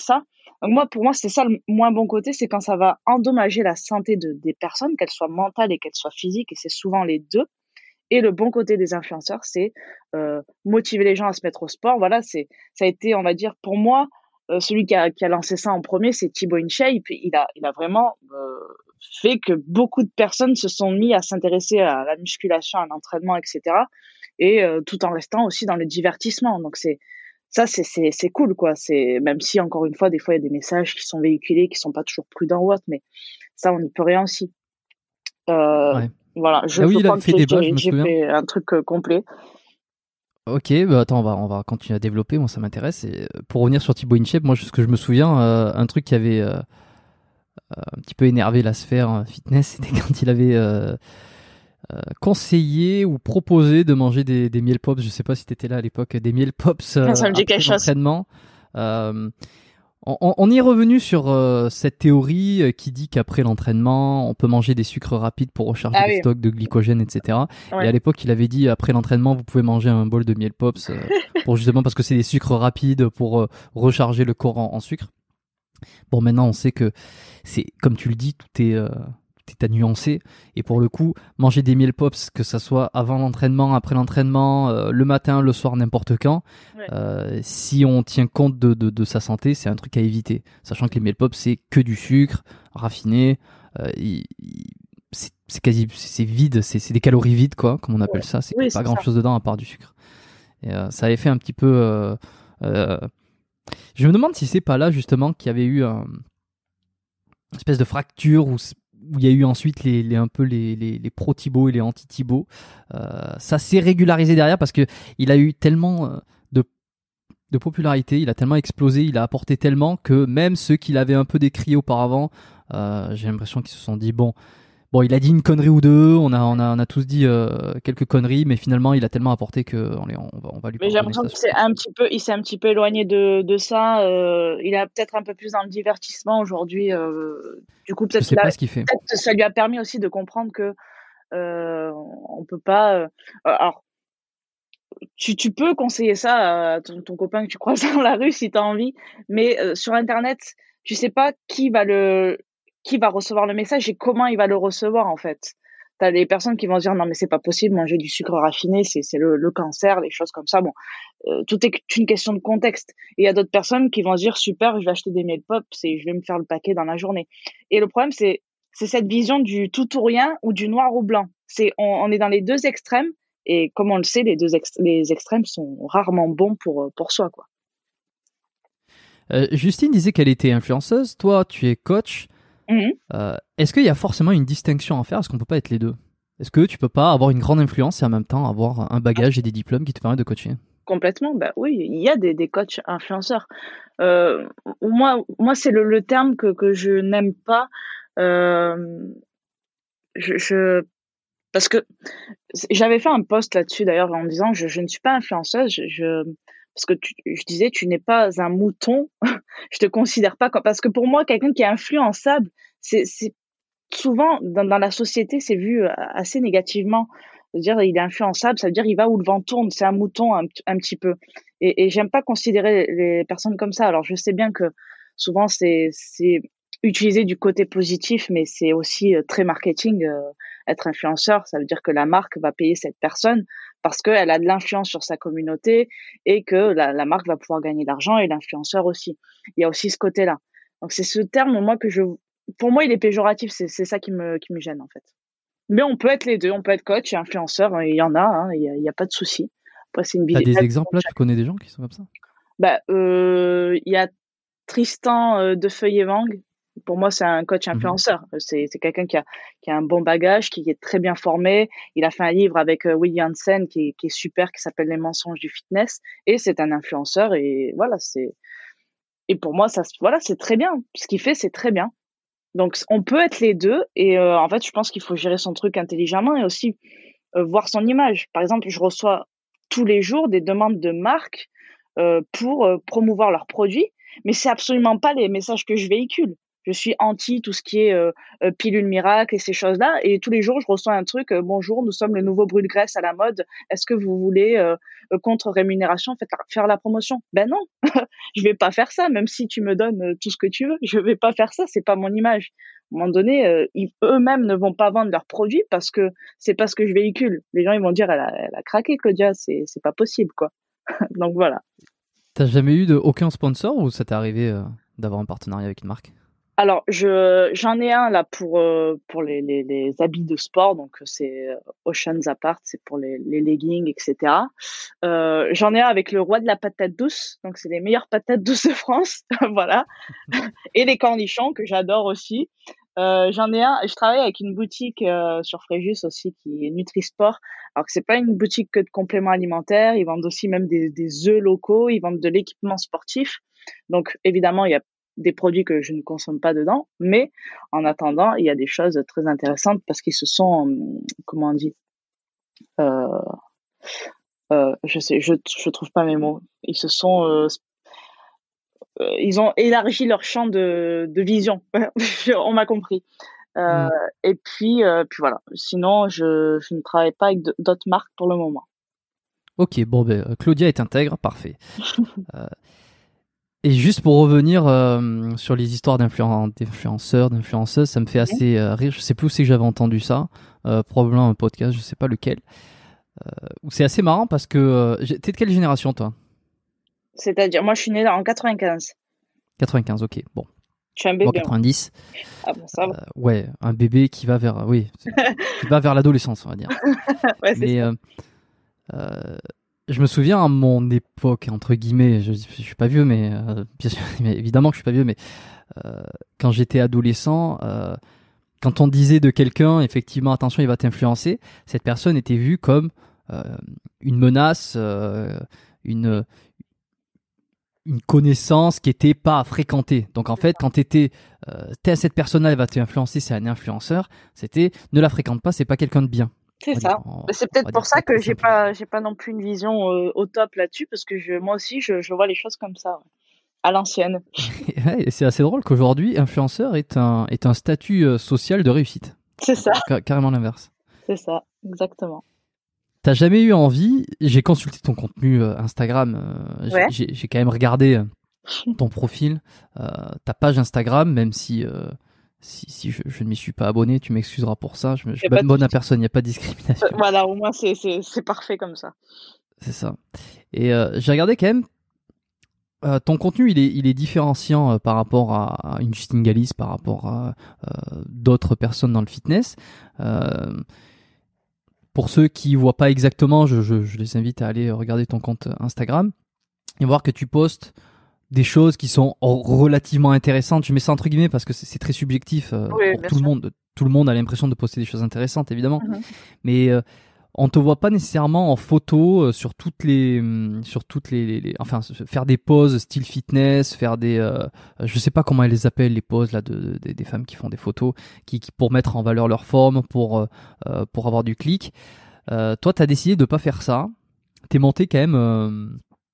Donc moi, pour moi, c'est ça le moins bon côté, c'est quand ça va endommager la santé de, des personnes, qu'elles soient mentales et qu'elles soient physiques, et c'est souvent les deux. Et le bon côté des influenceurs, c'est euh, motiver les gens à se mettre au sport. Voilà, c'est ça a été, on va dire, pour moi, euh, celui qui a, qui a lancé ça en premier, c'est Thibaut InShape. Il a, il a vraiment euh, fait que beaucoup de personnes se sont mis à s'intéresser à la musculation, à l'entraînement, et cetera. Et euh, tout en restant aussi dans le divertissement. Donc c'est ça, c'est c'est c'est cool, quoi. C'est même si encore une fois, des fois, il y a des messages qui sont véhiculés, qui sont pas toujours prudents ou autre, mais ça, on n'y peut rien aussi. Euh, Ouais. Voilà, je, Ah oui, je il crois a que fait j'ai, débat, je j'ai me j'ai souviens. fait un truc euh, complet. Ok, bah attends, on va, on va continuer à développer, moi ça m'intéresse. Et euh, pour revenir sur Thibaut InShape, moi ce que je me souviens, euh, un truc qui avait euh, un petit peu énervé la sphère euh, fitness, c'était quand il avait euh, euh, conseillé ou proposé de manger des, des miel pops, je sais pas si t'étais là à l'époque, des miel pops euh, Ça me dit après quelque chose. l'entraînement. Euh, on, on y est revenu sur euh, cette théorie euh, qui dit qu'après l'entraînement, on peut manger des sucres rapides pour recharger Ah les oui, stocks de glycogène, et cetera. Et à ouais. l'époque, il avait dit après l'entraînement, vous pouvez manger un bol de miel pops euh, pour justement parce que c'est des sucres rapides pour euh, recharger le corps en, en sucre. Bon, maintenant, on sait que c'est comme tu le dis, tout est euh, tout est à nuancer. Et pour le coup, manger des miel pops, que ça soit avant l'entraînement, après l'entraînement, euh, le matin, le soir, n'importe quand, Ouais. euh, si on tient compte de, de, de sa santé, c'est un truc à éviter. Sachant que les miel pops, c'est que du sucre raffiné. Euh, il- il- c'est c'est quasi c'est vide, c'est c'est des calories vides, quoi, comme on appelle Ouais. ça. C'est Oui, pas c'est grand ça. chose dedans à part du sucre. Et euh, ça avait fait un petit peu. Euh, euh, je me demande si c'est pas là justement qu'il y avait eu un une espèce de fracture où où il y a eu ensuite les, les un peu les, les, les pro Thibaut et les anti Thibaut. Euh, ça s'est régularisé derrière parce que il a eu tellement euh, de de popularité, il a tellement explosé, il a apporté tellement que même ceux qui l'avaient un peu décrié auparavant, euh, j'ai l'impression qu'ils se sont dit bon, bon, il a dit une connerie ou deux, on a on a on a tous dit euh, quelques conneries, mais finalement il a tellement apporté que on, les- on va on va lui Mais j'ai pardonner l'impression ça. qu'il s'est un petit peu, il s'est un petit peu éloigné de, de ça. Euh, il est peut-être un peu plus dans le divertissement aujourd'hui. Euh, du coup, Je peut-être sais qu'il a, pas ce qu'il fait. peut-être que ça lui a permis aussi de comprendre que euh, on peut pas. Euh, alors, tu, tu peux conseiller ça à ton, ton copain que tu croises dans la rue si tu as envie, mais euh, sur Internet, tu sais pas qui va le qui va recevoir le message et comment il va le recevoir en fait. Tu as des personnes qui vont se dire non mais c'est pas possible, manger du sucre raffiné, c'est c'est le, le cancer, les choses comme ça. Bon, euh, tout est une question de contexte. Et il y a d'autres personnes qui vont se dire super, je vais acheter des miel pops et je vais me faire le paquet dans la journée. Et le problème c'est c'est cette vision du tout ou rien ou du noir ou blanc. C'est on, on est dans les deux extrêmes. Et comme on le sait, les deux ex- les extrêmes sont rarement bons pour, pour soi, quoi. Euh, Justine disait qu'elle était influenceuse, toi tu es coach. Mhm. Euh, est-ce qu'il y a forcément une distinction à faire? Est-ce qu'on peut pas être les deux? Est-ce que tu peux pas avoir une grande influence et en même temps avoir un bagage et des diplômes qui te permettent de coacher? Complètement, bah oui, il y a des, des coachs influenceurs. Euh, moi, moi c'est le, le terme que, que je n'aime pas. Euh, je, je, parce que j'avais fait un post là-dessus d'ailleurs en disant je, je ne suis pas influenceuse. Je, je- parce que tu- je disais tu n'es pas un mouton. Je te considère pas comme, parce que pour moi quelqu'un qui est influençable, c'est c'est souvent dans, dans la société c'est vu euh, assez négativement. C'est-à-dire il est influençable, ça veut dire il va où le vent tourne, c'est un mouton un, p- un petit peu. Et, et j'aime pas considérer les personnes comme ça. Alors je sais bien que souvent c'est c'est utilisé du côté positif, mais c'est aussi euh, très marketing. Euh, être influenceur, ça veut dire que la marque va payer cette personne parce qu'elle a de l'influence sur sa communauté et que la, la marque va pouvoir gagner de l'argent et l'influenceur aussi. Il y a aussi ce côté-là. Donc c'est ce terme, moi, que je, pour moi, il est péjoratif. C'est, c'est ça qui me, qui me gêne, en fait. Mais on peut être les deux. On peut être coach et influenceur. Il y en a, hein, il y a, il y a pas de souci. Après, c'est une T'as vidéo. des exemples là? Tu connais des gens qui sont comme ça? Bah, euh, il y a Tristan euh, de Feuillet-Vang. Pour moi, c'est un coach Mhm. influenceur. C'est, c'est quelqu'un qui a, qui a un bon bagage, qui est très bien formé. Il a fait un livre avec euh, Willy Hansen qui est, qui est super, qui s'appelle Les mensonges du fitness. Et c'est un influenceur. Et voilà, c'est, et pour moi, ça, voilà, c'est très bien. Ce qu'il fait, c'est très bien. Donc, on peut être les deux. Et euh, en fait, je pense qu'il faut gérer son truc intelligemment et aussi euh, voir son image. Par exemple, je reçois tous les jours des demandes de marques euh, pour euh, promouvoir leurs produits, mais c'est absolument pas les messages que je véhicule. Je suis anti tout ce qui est euh, euh, pilule miracle et ces choses-là. Et tous les jours, je reçois un truc euh, bonjour, nous sommes le nouveau brûle-graisse à la mode. Est-ce que vous voulez euh, euh, contre rémunération faire, faire la promotion? Ben non, je vais pas faire ça. Même si tu me donnes euh, tout ce que tu veux, je vais pas faire ça. C'est pas mon image. À un moment donné, euh, ils, eux-mêmes ne vont pas vendre leurs produits parce que c'est pas ce que je véhicule. Les gens ils vont dire elle a, elle a craqué, Claudia. C'est c'est pas possible quoi. Donc voilà. T'as jamais eu de aucun sponsor ou ça t'est arrivé euh, d'avoir un partenariat avec une marque? Alors, je j'en ai un là pour euh, pour les, les les habits de sport, donc c'est euh, Oceans Apart, c'est pour les les leggings, et cetera. Euh, j'en ai un avec le roi de la patate douce, donc c'est les meilleures patates douces de France, voilà, et les cornichons que j'adore aussi. Euh, j'en ai un, je travaille avec une boutique euh, sur Fréjus aussi qui est Nutri-Sport. Alors que c'est pas une boutique que de compléments alimentaires, ils vendent aussi même des des œufs locaux, ils vendent de l'équipement sportif. Donc évidemment, il y a des produits que je ne consomme pas dedans, mais en attendant, il y a des choses très intéressantes parce qu'ils se sont, euh, comment on dit, euh, euh, je sais, je je trouve pas mes mots. Ils se sont, euh, euh, ils ont élargi leur champ de de vision. On m'a compris. Euh, mm. Et puis, euh, puis voilà. Sinon, je je ne travaille pas avec d'autres marques pour le moment. Ok, bon ben Claudia est intègre, parfait. euh, Et juste pour revenir euh, sur les histoires d'influen- d'influenceurs, d'influenceuses, ça me fait assez euh, rire. Je sais plus où c'est que j'avais entendu ça, euh, probablement un podcast, je sais pas lequel. Euh, c'est assez marrant parce que euh, t'es de quelle génération toi? C'est-à-dire, moi je suis née en quatre-vingt-quinze. quatre-vingt-quinze, ok, bon. Je suis un bébé. Bon, quatre-vingt-dix. Ah bon, ça va. Euh, ouais, un bébé qui va vers, oui, qui va vers l'adolescence, on va dire. Ouais, c'est Mais ça. Euh, euh, je me souviens à mon époque, entre guillemets, je, je suis pas vieux, mais, euh, bien sûr, mais évidemment que je suis pas vieux, mais euh, quand j'étais adolescent, euh, quand on disait de quelqu'un, effectivement, attention, il va t'influencer, cette personne était vue comme euh, une menace, euh, une, une connaissance qui était pas à fréquenter. Donc en fait, quand t'étais, euh, cette personne-là, elle va t'influencer, c'est un influenceur, c'était ne la fréquente pas, c'est pas quelqu'un de bien. C'est ça. On, c'est peut-être pour ça que j'ai pas, j'ai pas non plus une vision euh, au top là-dessus, parce que je, moi aussi, je, je vois les choses comme ça, ouais. À l'ancienne. Et c'est assez drôle qu'aujourd'hui, influenceur est un, est un statut euh, social de réussite. C'est ça. Car- carrément l'inverse. C'est ça, exactement. T'as jamais eu envie, j'ai consulté ton contenu euh, Instagram, euh, ouais. j'ai, j'ai quand même regardé euh, ton profil, euh, ta page Instagram, même si... Euh, Si, si je, je ne m'y suis pas abonné, tu m'excuseras pour ça. Je, je suis bonne de... à personne, il n'y a pas de discrimination. Voilà, au moins c'est, c'est, c'est parfait comme ça. C'est ça. Et euh, j'ai regardé quand même, euh, ton contenu il est, il est différenciant euh, par rapport à, à une Justine Galis, par rapport à euh, d'autres personnes dans le fitness. Euh, pour ceux qui ne voient pas exactement, je, je, je les invite à aller regarder ton compte Instagram et voir que tu postes des choses qui sont relativement intéressantes. Je mets ça entre guillemets parce que c'est, c'est très subjectif euh, oui, pour tout sûr. le monde. Tout le monde a l'impression de poster des choses intéressantes, évidemment. Mm-hmm. Mais euh, on te voit pas nécessairement en photo euh, sur toutes les, sur toutes les, les, les, enfin, faire des poses style fitness, faire des, euh, je sais pas comment elles les appellent les poses là de, de, de des femmes qui font des photos, qui, qui pour mettre en valeur leur forme, pour euh, pour avoir du clic. Euh, toi, t'as décidé de pas faire ça. T'es monté quand même. Euh,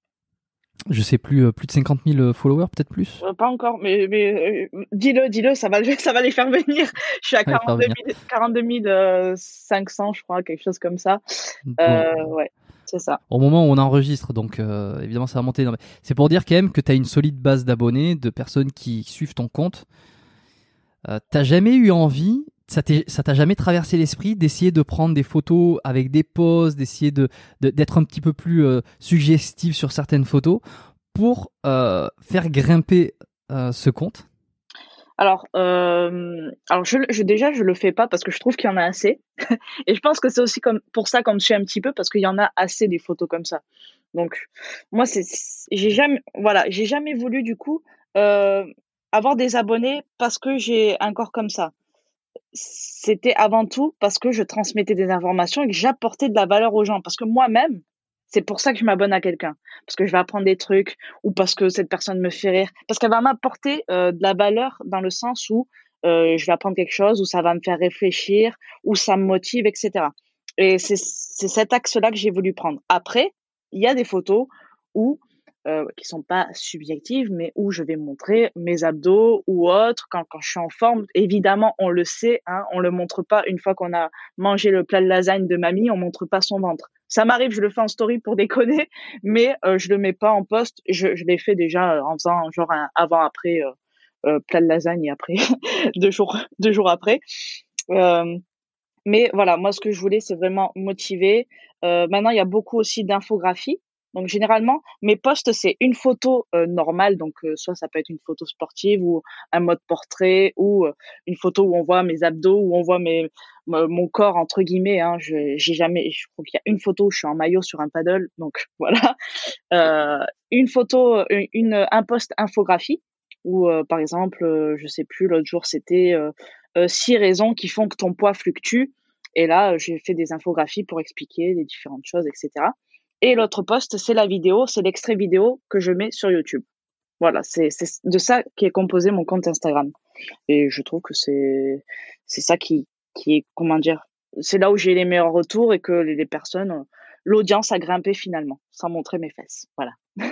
Je sais plus, plus de cinquante mille followers, peut-être plus. Euh, pas encore, mais, mais euh, dis-le, dis-le, ça va, ça va les faire venir. Je suis à quarante-deux mille cinq cents, je crois, quelque chose comme ça. Euh, bon. Ouais, c'est ça. Au moment où on enregistre, donc euh, évidemment, ça va monter. Non, mais c'est pour dire quand même que tu as une solide base d'abonnés, de personnes qui suivent ton compte. Euh, t'as jamais eu envie, ça, t'est, ça t'a jamais traversé l'esprit d'essayer de prendre des photos avec des poses, d'essayer de, de, d'être un petit peu plus euh, suggestif sur certaines photos pour euh, faire grimper euh, ce compte? Alors, euh, alors je, je, déjà, je le fais pas parce que je trouve qu'il y en a assez. Et je pense que c'est aussi comme, pour ça qu'on me suit un petit peu, parce qu'il y en a assez des photos comme ça. Donc, moi, c'est, j'ai jamais, voilà, j'ai jamais voulu, du coup, euh, avoir des abonnés parce que j'ai un corps comme ça. C'était avant tout parce que je transmettais des informations et que j'apportais de la valeur aux gens. Parce que moi-même, c'est pour ça que je m'abonne à quelqu'un. Parce que je vais apprendre des trucs ou parce que cette personne me fait rire. Parce qu'elle va m'apporter euh, de la valeur dans le sens où euh, je vais apprendre quelque chose, où ça va me faire réfléchir, où ça me motive, et cetera. Et c'est, c'est cet axe-là que j'ai voulu prendre. Après, il y a des photos où euh, qui sont pas subjectives, mais où je vais montrer mes abdos ou autres quand, quand je suis en forme. Évidemment, on le sait, hein, on le montre pas une fois qu'on a mangé le plat de lasagne de mamie, on montre pas son ventre. Ça m'arrive, je le fais en story pour déconner, mais euh, je le mets pas en post. Je, je l'ai fait déjà en faisant genre un avant-après euh, euh, plat de lasagne et après deux jours deux jours après. Euh, mais voilà, moi ce que je voulais c'est vraiment motiver. Euh, maintenant il y a beaucoup aussi d'infographies. Donc généralement mes posts c'est une photo euh, normale, donc euh, soit ça peut être une photo sportive ou un mode portrait ou euh, une photo où on voit mes abdos, où on voit mes mon corps entre guillemets. Hein, je j'ai jamais, je crois qu'il y a une photo où je suis en maillot sur un paddle, donc voilà. Euh, une photo, une, une un post infographie où euh, par exemple, euh, je sais plus l'autre jour c'était euh, euh, six raisons qui font que ton poids fluctue. Et là, euh, j'ai fait des infographies pour expliquer les différentes choses, et cetera. Et l'autre post, c'est la vidéo, c'est l'extrait vidéo que je mets sur YouTube. Voilà, c'est, c'est de ça qu'est composé mon compte Instagram. Et je trouve que c'est, c'est ça qui, qui est, comment dire, c'est là où j'ai les meilleurs retours et que les, les personnes, l'audience a grimpé finalement, sans montrer mes fesses. Voilà.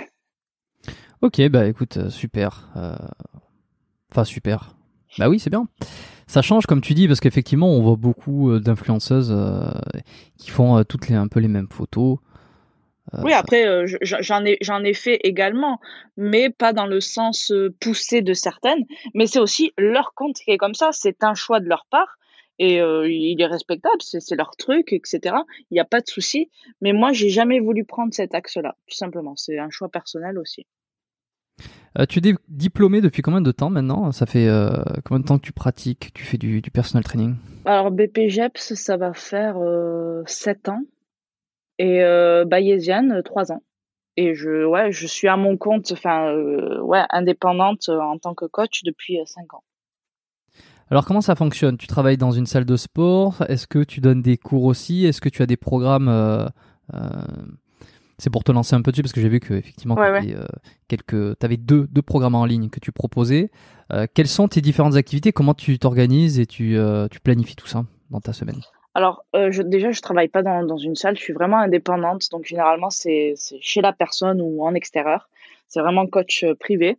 Ok, bah écoute, super. Euh... Enfin, super. Bah oui, c'est bien. Ça change, comme tu dis, parce qu'effectivement, on voit beaucoup d'influenceuses euh, qui font euh, toutes les, un peu les mêmes photos. Euh... Oui, après, euh, j'en ai, j'en ai fait également, mais pas dans le sens euh, poussé de certaines. Mais c'est aussi leur compte qui est comme ça. C'est un choix de leur part et euh, il est respectable. C'est, c'est leur truc, et cetera. Il n'y a pas de souci. Mais moi, j'ai jamais voulu prendre cet axe-là, tout simplement. C'est un choix personnel aussi. Euh, tu es diplômé depuis combien de temps maintenant ? Ça fait euh, combien de temps que tu pratiques, tu fais du, du personal training ? Alors B P G E P S, ça va faire euh, sept ans et euh, Bayesian, trois ans. Et je, ouais, je suis à mon compte, enfin, euh, ouais, indépendante euh, en tant que coach depuis euh, cinq ans. Alors comment ça fonctionne ? Tu travailles dans une salle de sport ? Est-ce que tu donnes des cours aussi ? Est-ce que tu as des programmes euh, euh... C'est pour te lancer un peu dessus parce que j'ai vu que effectivement ouais, tu avais ouais. euh, quelques, t'avais deux deux programmes en ligne que tu proposais. Euh, quelles sont tes différentes activités ? Comment tu t'organises et tu euh, tu planifies tout ça dans ta semaine ? Alors euh, je, déjà je travaille pas dans dans une salle, je suis vraiment indépendante, donc généralement c'est c'est chez la personne ou en extérieur. C'est vraiment coach euh, privé.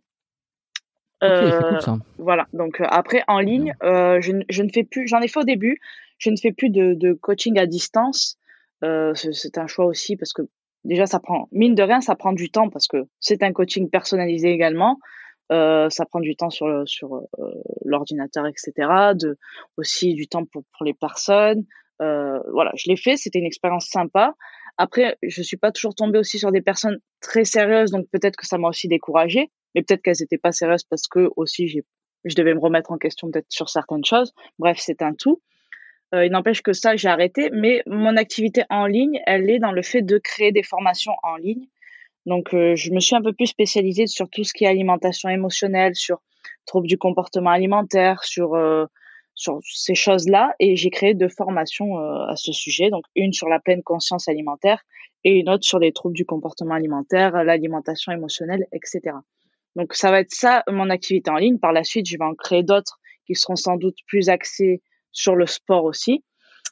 Ok, euh, c'est cool ça. Voilà. Donc euh, après en ligne, euh, je je ne fais plus. J'en ai fait au début. Je ne fais plus de de coaching à distance. Euh, c'est, c'est un choix aussi parce que déjà, ça prend, mine de rien, ça prend du temps parce que c'est un coaching personnalisé également. Euh, ça prend du temps sur le, sur euh, l'ordinateur, et cetera. De, aussi du temps pour, pour les personnes. Euh, voilà, je l'ai fait, c'était une expérience sympa. Après, je suis pas toujours tombée aussi sur des personnes très sérieuses, donc peut-être que ça m'a aussi découragée. Mais peut-être qu'elles étaient pas sérieuses parce que aussi j'ai, je devais me remettre en question peut-être sur certaines choses. Bref, c'est un tout. Euh, il n'empêche que ça, j'ai arrêté, mais mon activité en ligne, elle est dans le fait de créer des formations en ligne. Donc, euh, je me suis un peu plus spécialisée sur tout ce qui est alimentation émotionnelle, sur troubles du comportement alimentaire, sur euh, sur ces choses-là, et j'ai créé deux formations euh, à ce sujet. Donc, une sur la pleine conscience alimentaire et une autre sur les troubles du comportement alimentaire, l'alimentation émotionnelle, et cetera. Donc, ça va être ça mon activité en ligne. Par la suite, je vais en créer d'autres qui seront sans doute plus axées sur le sport aussi.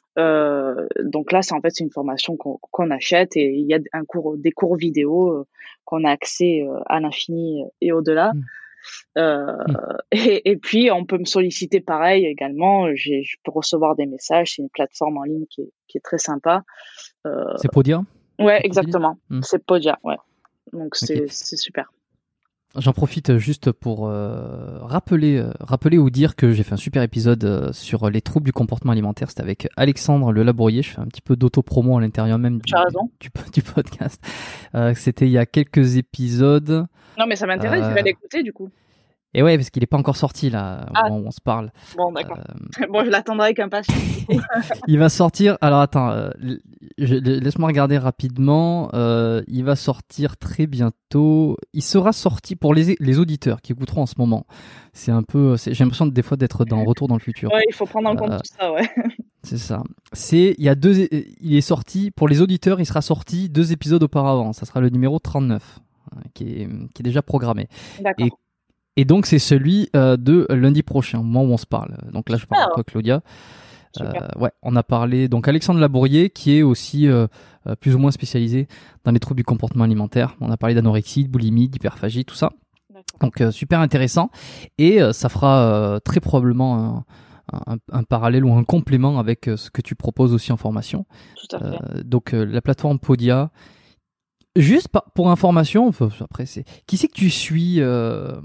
Euh, donc là, c'est en fait c'est une formation qu'on, qu'on achète et il y a un cours, des cours vidéo euh, qu'on a accès euh, à l'infini et au-delà. Mmh. Euh, mmh. et, et puis on peut me solliciter pareil également. J'ai, je peux recevoir des messages. C'est une plateforme en ligne qui est, qui est très sympa. Euh, c'est Podia ? Ouais, exactement. Mmh. C'est Podia. Ouais. Donc c'est, okay. c'est super. J'en profite juste pour euh, rappeler, euh, rappeler ou dire que j'ai fait un super épisode euh, sur les troubles du comportement alimentaire. C'était avec Alexandre Le Labourier. Je fais un petit peu d'auto-promo à l'intérieur même du, du, du podcast. Euh, c'était il y a quelques épisodes. Non, mais ça m'intéresse, euh... je vais l'écouter du coup. Et ouais, parce qu'il n'est pas encore sorti là, au ah. moment où on se parle. Bon, d'accord. Euh... Bon, je l'attendrai avec impatience. Il va sortir. Alors attends, euh, je, laisse-moi regarder rapidement. Euh, il va sortir très bientôt. Il sera sorti pour les, les auditeurs qui écouteront en ce moment. C'est un peu. C'est, j'ai l'impression des fois d'être dans Retour dans le futur. Ouais, il faut prendre en compte euh, tout ça, ouais. C'est ça. C'est, il y a deux. Il est sorti pour les auditeurs. Il sera sorti deux épisodes auparavant. Ça sera le numéro trente-neuf, qui est, qui est déjà programmé. D'accord. Et, Et donc, c'est celui euh, de lundi prochain, au moment où on se parle. Donc là, je parle ah, à toi, Claudia. Euh, ouais, on a parlé donc Alexandre Labourier qui est aussi euh, euh, plus ou moins spécialisé dans les troubles du comportement alimentaire. On a parlé d'anorexie, de boulimie, d'hyperphagie, tout ça. D'accord. Donc euh, super intéressant et euh, ça fera euh, très probablement un, un, un parallèle ou un complément avec euh, ce que tu proposes aussi en formation. Tout à fait. Euh, donc euh, la plateforme Podia. Juste pour information, après c'est qui c'est que tu suis euh,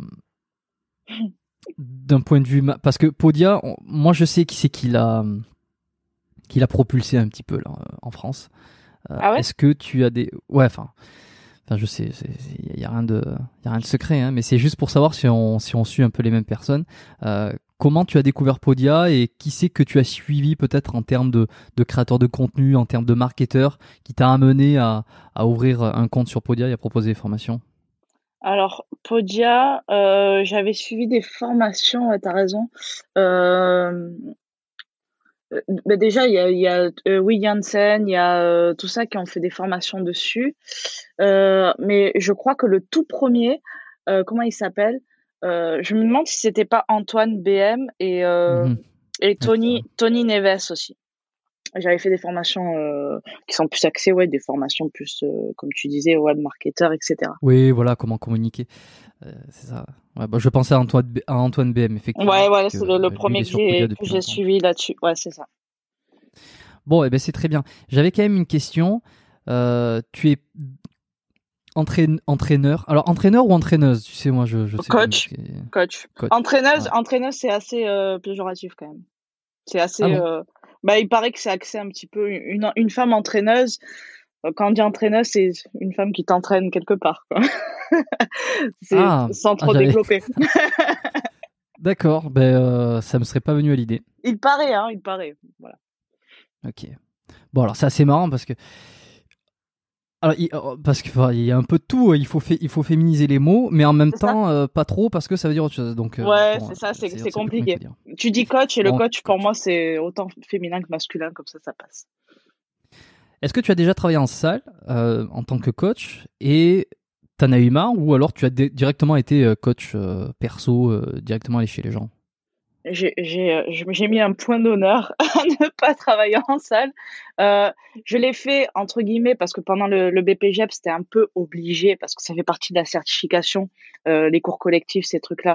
d'un point de vue ma... parce que Podia, on... moi je sais qui c'est qui l'a qui l'a propulsé un petit peu là en France. Euh, ah ouais est-ce que tu as des ouais enfin enfin je sais il y a rien de il y a rien de secret hein, mais c'est juste pour savoir si on si on suit un peu les mêmes personnes. Euh, comment tu as découvert Podia et qui c'est que tu as suivi peut-être en termes de de créateur de contenu, en termes de marketeur qui t'a amené à à ouvrir un compte sur Podia et à proposer des formations? Alors, Podia, euh, j'avais suivi des formations, ouais, t'as raison. Euh, bah déjà, il y a, il y a euh, Will Janssen, il y a euh, tout ça qui ont fait des formations dessus. Euh, mais je crois que le tout premier, euh, comment il s'appelle euh, je me demande si c'était pas Antoine B M et, euh, mmh. et Tony, ouais, Tony Neves aussi. J'avais fait des formations euh, qui sont plus axées, ouais, des formations plus, euh, comme tu disais, web marketeur, et cetera. Oui, voilà, comment communiquer. Euh, c'est ça. Ouais, bah, je pensais à Antoine, B... à Antoine B M, effectivement. Ouais, ouais, c'est le, le premier que j'ai, que j'ai suivi là-dessus. Ouais, c'est ça. Bon, eh ben, c'est très bien. J'avais quand même une question. Euh, tu es entraîne... entraîneur. Alors, entraîneur ou entraîneuse? Tu sais, moi, je, je sais Coach. pas. Coach. Coach. Entraîneuse, ouais. Entraîneuse, c'est assez euh, péjoratif quand même. C'est assez. Ah bon euh... bah, il paraît que c'est axé un petit peu. Une, une femme entraîneuse, quand on dit entraîneuse, c'est une femme qui t'entraîne quelque part, quoi. c'est ah, sans trop ah, développer. D'accord, ben euh, ça me serait pas venu à l'idée. Il paraît, hein, il paraît. Voilà. Ok. Bon, alors c'est assez marrant parce que. Alors, il, parce qu'il enfin, y a un peu de tout, il faut, fait, il faut féminiser les mots, mais en même c'est temps, euh, pas trop parce que ça veut dire autre chose. Donc, ouais, bon, c'est ça, c'est, c'est, c'est compliqué. Tu dis coach et bon, le coach, coach, pour moi, c'est autant féminin que masculin, comme ça, ça passe. Est-ce que tu as déjà travaillé en salle euh, en tant que coach et t'en as eu marre ou alors tu as d- directement été coach euh, perso, euh, directement allé chez les gens? J'ai, j'ai, j'ai mis un point d'honneur à ne pas travailler en salle. Euh, je l'ai fait entre guillemets parce que pendant le, le B P J E P, c'était un peu obligé parce que ça fait partie de la certification, euh, les cours collectifs, ces trucs-là.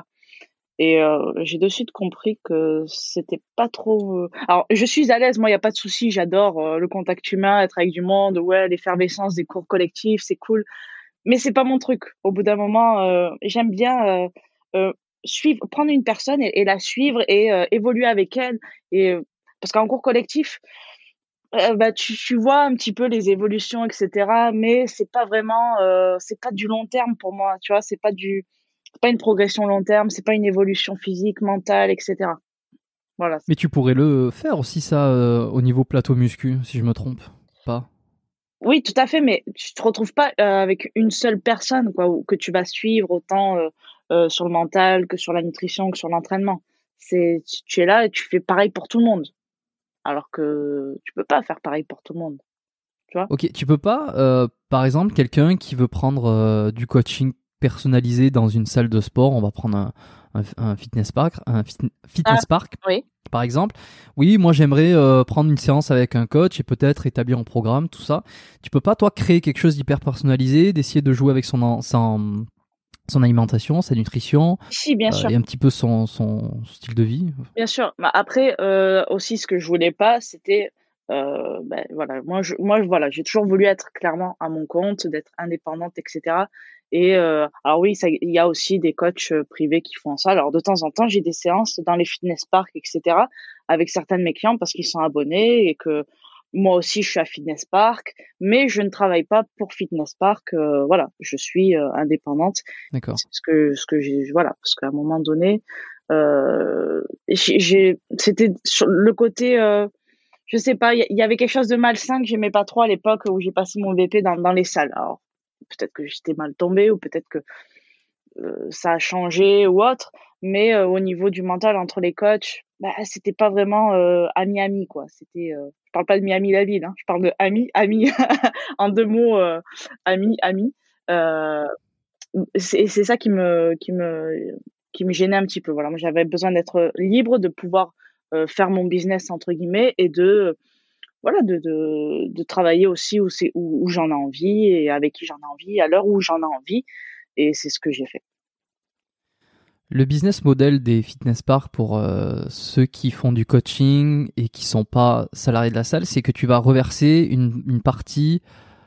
Et euh, j'ai de suite compris que c'était pas trop. Euh... Alors, je suis à l'aise, moi, il y a pas de souci. J'adore euh, le contact humain, être avec du monde, ouais, l'effervescence des cours collectifs, c'est cool. Mais c'est pas mon truc. Au bout d'un moment, euh, j'aime bien. Euh, euh, suivre, prendre une personne et, et la suivre et euh, évoluer avec elle. Et, euh, parce qu'en cours collectif, euh, bah, tu, tu vois un petit peu les évolutions, et cetera. Mais c'est pas vraiment, euh, c'est pas du long terme pour moi, tu vois, c'est pas du, c'est pas une progression long terme, c'est pas une évolution physique, mentale, et cetera. Voilà. Mais tu pourrais le faire aussi ça euh, au niveau plateau muscu, si je me trompe pas. Oui, tout à fait, mais tu te retrouves pas euh, avec une seule personne, quoi, que tu vas suivre autant euh, euh, sur le mental que sur la nutrition, que sur l'entraînement. C'est, tu, tu es là et tu fais pareil pour tout le monde. Alors que tu peux pas faire pareil pour tout le monde. Tu vois ? Ok, tu peux pas, euh, par exemple, quelqu'un qui veut prendre euh, du coaching personnalisé dans une salle de sport, on va prendre un, un, un fitness park, un fit, fitness ah, park, oui. par exemple. Oui, moi j'aimerais euh, prendre une séance avec un coach et peut-être établir un programme, tout ça. Tu peux pas, toi, créer quelque chose d'hyper personnalisé, d'essayer de jouer avec son, son, son alimentation, sa nutrition, si, bien euh, sûr. et un petit peu son, son style de vie. Bien sûr. Bah, après, euh, aussi, ce que je voulais pas, c'était, euh, ben voilà, moi, je, moi, voilà, j'ai toujours voulu être clairement à mon compte, d'être indépendante, et cetera. Et euh, alors oui, ça, il y a aussi des coachs privés qui font ça. Alors de temps en temps, j'ai des séances dans les fitness parks, et cetera. Avec certains de mes clients parce qu'ils sont abonnés et que moi aussi je suis à fitness park, mais je ne travaille pas pour fitness park. Euh, voilà, je suis euh, indépendante. D'accord. C'est ce que ce que j'ai, voilà, parce qu'à un moment donné, euh, j'ai, j'ai c'était sur le côté. Euh, je sais pas, il y, y avait quelque chose de malsain que j'aimais pas trop à l'époque où j'ai passé mon V P dans, dans les salles. Alors, peut-être que j'étais mal tombée ou peut-être que euh, ça a changé ou autre, mais euh, au niveau du mental entre les coachs, bah, c'était pas vraiment euh, ami-ami, quoi. C'était, euh, je parle pas de Miami la ville, hein, je parle de ami, ami, en deux mots, euh, ami, ami. Euh, c'est, c'est ça qui me, qui me, qui me gênait un petit peu. Voilà, moi j'avais besoin d'être libre, de pouvoir euh, faire mon business entre guillemets et de voilà de, de, de travailler aussi où c'est où, où j'en ai envie et avec qui j'en ai envie à l'heure où j'en ai envie et c'est ce que j'ai fait. Le business model des fitness parks pour euh, ceux qui font du coaching et qui sont pas salariés de la salle, c'est que tu vas reverser une, une partie,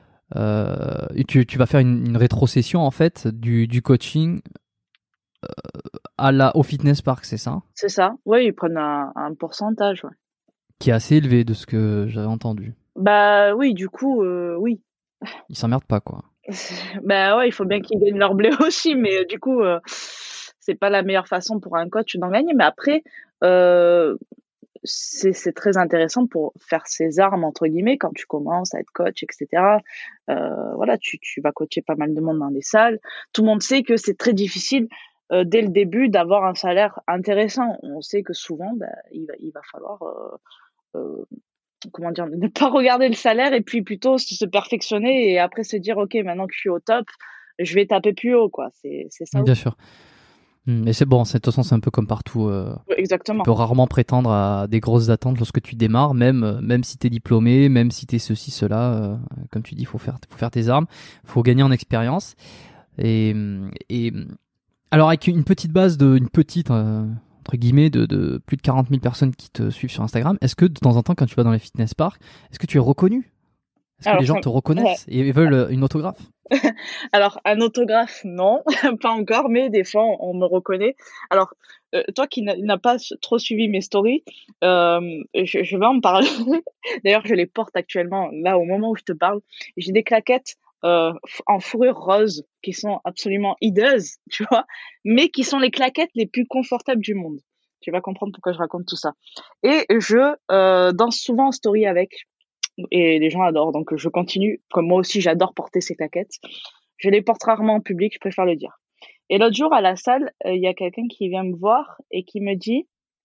euh, tu, tu vas faire une, une rétrocession en fait du, du coaching euh, à la, au fitness park, c'est ça? C'est ça, oui, ils prennent un, un pourcentage, ouais. Qui est assez élevé de ce que j'avais entendu. Bah oui, du coup, euh, oui. Ils s'emmerdent pas, quoi. Bah ouais, il faut bien qu'ils gagnent leur blé aussi, mais euh, du coup, euh, c'est pas la meilleure façon pour un coach d'en gagner. Mais après, euh, c'est, c'est très intéressant pour faire ses armes, entre guillemets, quand tu commences à être coach, et cetera. Euh, voilà, tu, tu vas coacher pas mal de monde dans des salles. Tout le monde sait que c'est très difficile euh, dès le début d'avoir un salaire intéressant. On sait que souvent, bah, il, va, il va falloir... Euh, euh, comment dire, ne pas regarder le salaire et puis plutôt se perfectionner et après se dire ok, maintenant que je suis au top, je vais taper plus haut, quoi. C'est, c'est ça. Bien sûr. Mais c'est bon, de toute façon, c'est un peu comme partout. Euh, Exactement. Tu peux rarement prétendre à des grosses attentes lorsque tu démarres, même, même si tu es diplômé, même si tu es ceci, cela. Euh, comme tu dis, il faut faire, faut faire tes armes, il faut gagner en expérience. Et, et alors, avec une petite base de, une petite, euh, entre guillemets, de, de plus de quarante mille personnes qui te suivent sur Instagram, est-ce que de temps en temps, quand tu vas dans les fitness parks, est-ce que tu es reconnu? Est-ce que Alors, les gens ça... te reconnaissent ouais. et veulent une autographe? Alors, un autographe, non, pas encore, mais des fois, on me reconnaît. Alors, euh, toi qui n'as, n'as pas trop suivi mes stories, euh, je, je vais en parler. D'ailleurs, je les porte actuellement, là, au moment où je te parle. J'ai des claquettes euh, en fourrure rose qui sont absolument hideuses, tu vois, mais qui sont les claquettes les plus confortables du monde. Tu vas comprendre pourquoi je raconte tout ça. Et je euh, danse souvent en story avec. Et les gens adorent, donc je continue. Comme moi aussi, j'adore porter ces claquettes. Je les porte rarement en public, je préfère le dire. Et l'autre jour, à la salle, il euh, y a quelqu'un qui vient me voir et qui me dit...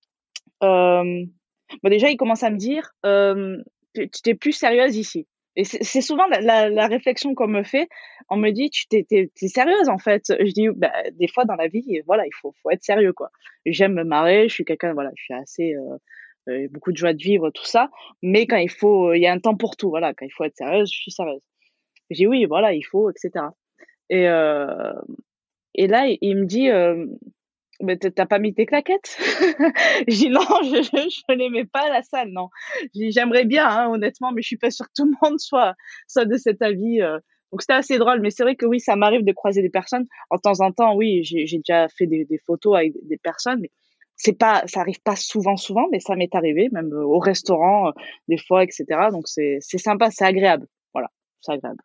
Euh, bon, déjà, il commence à me dire euh, « Tu t'es plus sérieuse ici ». Et c'est, c'est souvent la, la, la réflexion qu'on me fait. On me dit « Tu t'es, t'es, t'es sérieuse, en fait ?» Je dis bah, « Des fois, dans la vie, voilà, il faut, faut être sérieux, quoi. » J'aime me marrer, je suis quelqu'un, voilà, je suis assez... Euh, Euh, beaucoup de joie de vivre, tout ça. Mais quand il faut, il y a un temps pour tout. Voilà, quand il faut être sérieuse, je suis sérieuse. J'ai dit oui, voilà, il faut, et cetera. Et, euh, et là, il, il me dit, euh, mais t'as pas mis tes claquettes? Je dis non, je, je, je les mets pas à la salle, non. Je dis j'aimerais bien, hein, honnêtement, mais je suis pas sûre que tout le monde soit, soit de cet avis. Euh. Donc c'était assez drôle, mais c'est vrai que oui, ça m'arrive de croiser des personnes. En temps en temps, oui, j'ai, j'ai déjà fait des, des photos avec des personnes, mais c'est pas, ça arrive pas souvent, souvent, mais ça m'est arrivé, même au restaurant, euh, des fois, et cetera. Donc c'est, c'est sympa, c'est agréable. Voilà, c'est agréable.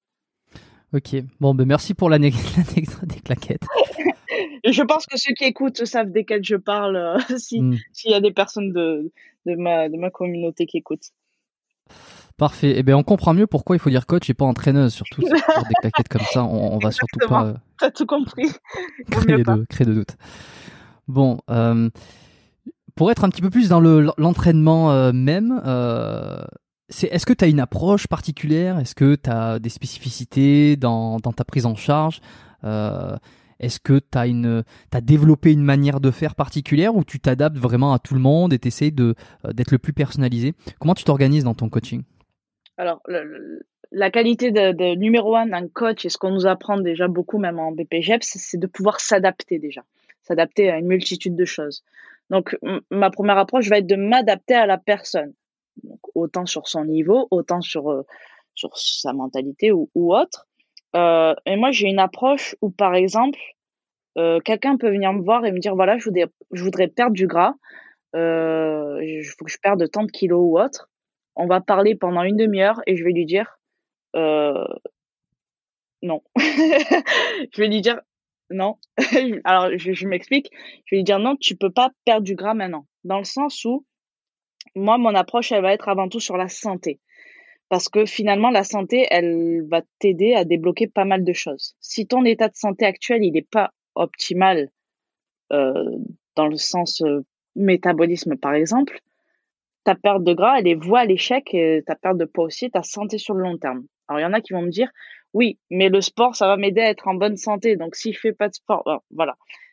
Ok, bon, ben merci pour l'anecdote des claquettes. Je pense que ceux qui écoutent savent desquels je parle, euh, si, mm. s'il y a des personnes de, de, ma, de ma communauté qui écoutent. Parfait. Eh bien, on comprend mieux pourquoi il faut dire coach et pas entraîneuse, surtout si pour des claquettes comme ça, on, on va surtout pas. Euh, T'as tout compris. créer, de, créer de doute. Bon, euh, pour être un petit peu plus dans le, l'entraînement euh, même, euh, c'est, est-ce que tu as une approche particulière? Est-ce que tu as des spécificités dans, dans ta prise en charge? euh, Est-ce que tu as développé une manière de faire particulière ou tu t'adaptes vraiment à tout le monde et tu essaies de, euh, d'être le plus personnalisé? Comment tu t'organises dans ton coaching? Alors, le, le, la qualité de, de numéro un d'un coach, et ce qu'on nous apprend déjà beaucoup, même en B P G E P S, c'est de pouvoir s'adapter déjà. S'adapter à une multitude de choses. Donc, m- ma première approche va être de m'adapter à la personne. Donc, autant sur son niveau, autant sur, euh, sur sa mentalité ou, ou autre. Euh, et moi, j'ai une approche où, par exemple, euh, quelqu'un peut venir me voir et me dire, voilà, je voudrais, je voudrais perdre du gras. Euh, il faut que je perde tant de kilos ou autre. On va parler pendant une demi-heure et je vais lui dire, euh, non. Je vais lui dire, non. Alors, je, je m'explique. Je vais lui dire non, tu peux pas perdre du gras maintenant. Dans le sens où, moi, mon approche, elle va être avant tout sur la santé. Parce que finalement, la santé, elle va t'aider à débloquer pas mal de choses. Si ton état de santé actuel, il n'est pas optimal, euh, dans le sens euh, métabolisme, par exemple, ta perte de gras, elle est vouée à l'échec et ta perte de poids aussi, ta santé sur le long terme. Alors, il y en a qui vont me dire, oui, mais le sport, ça va m'aider à être en bonne santé. Donc, si je fais pas de sport, ben, voilà.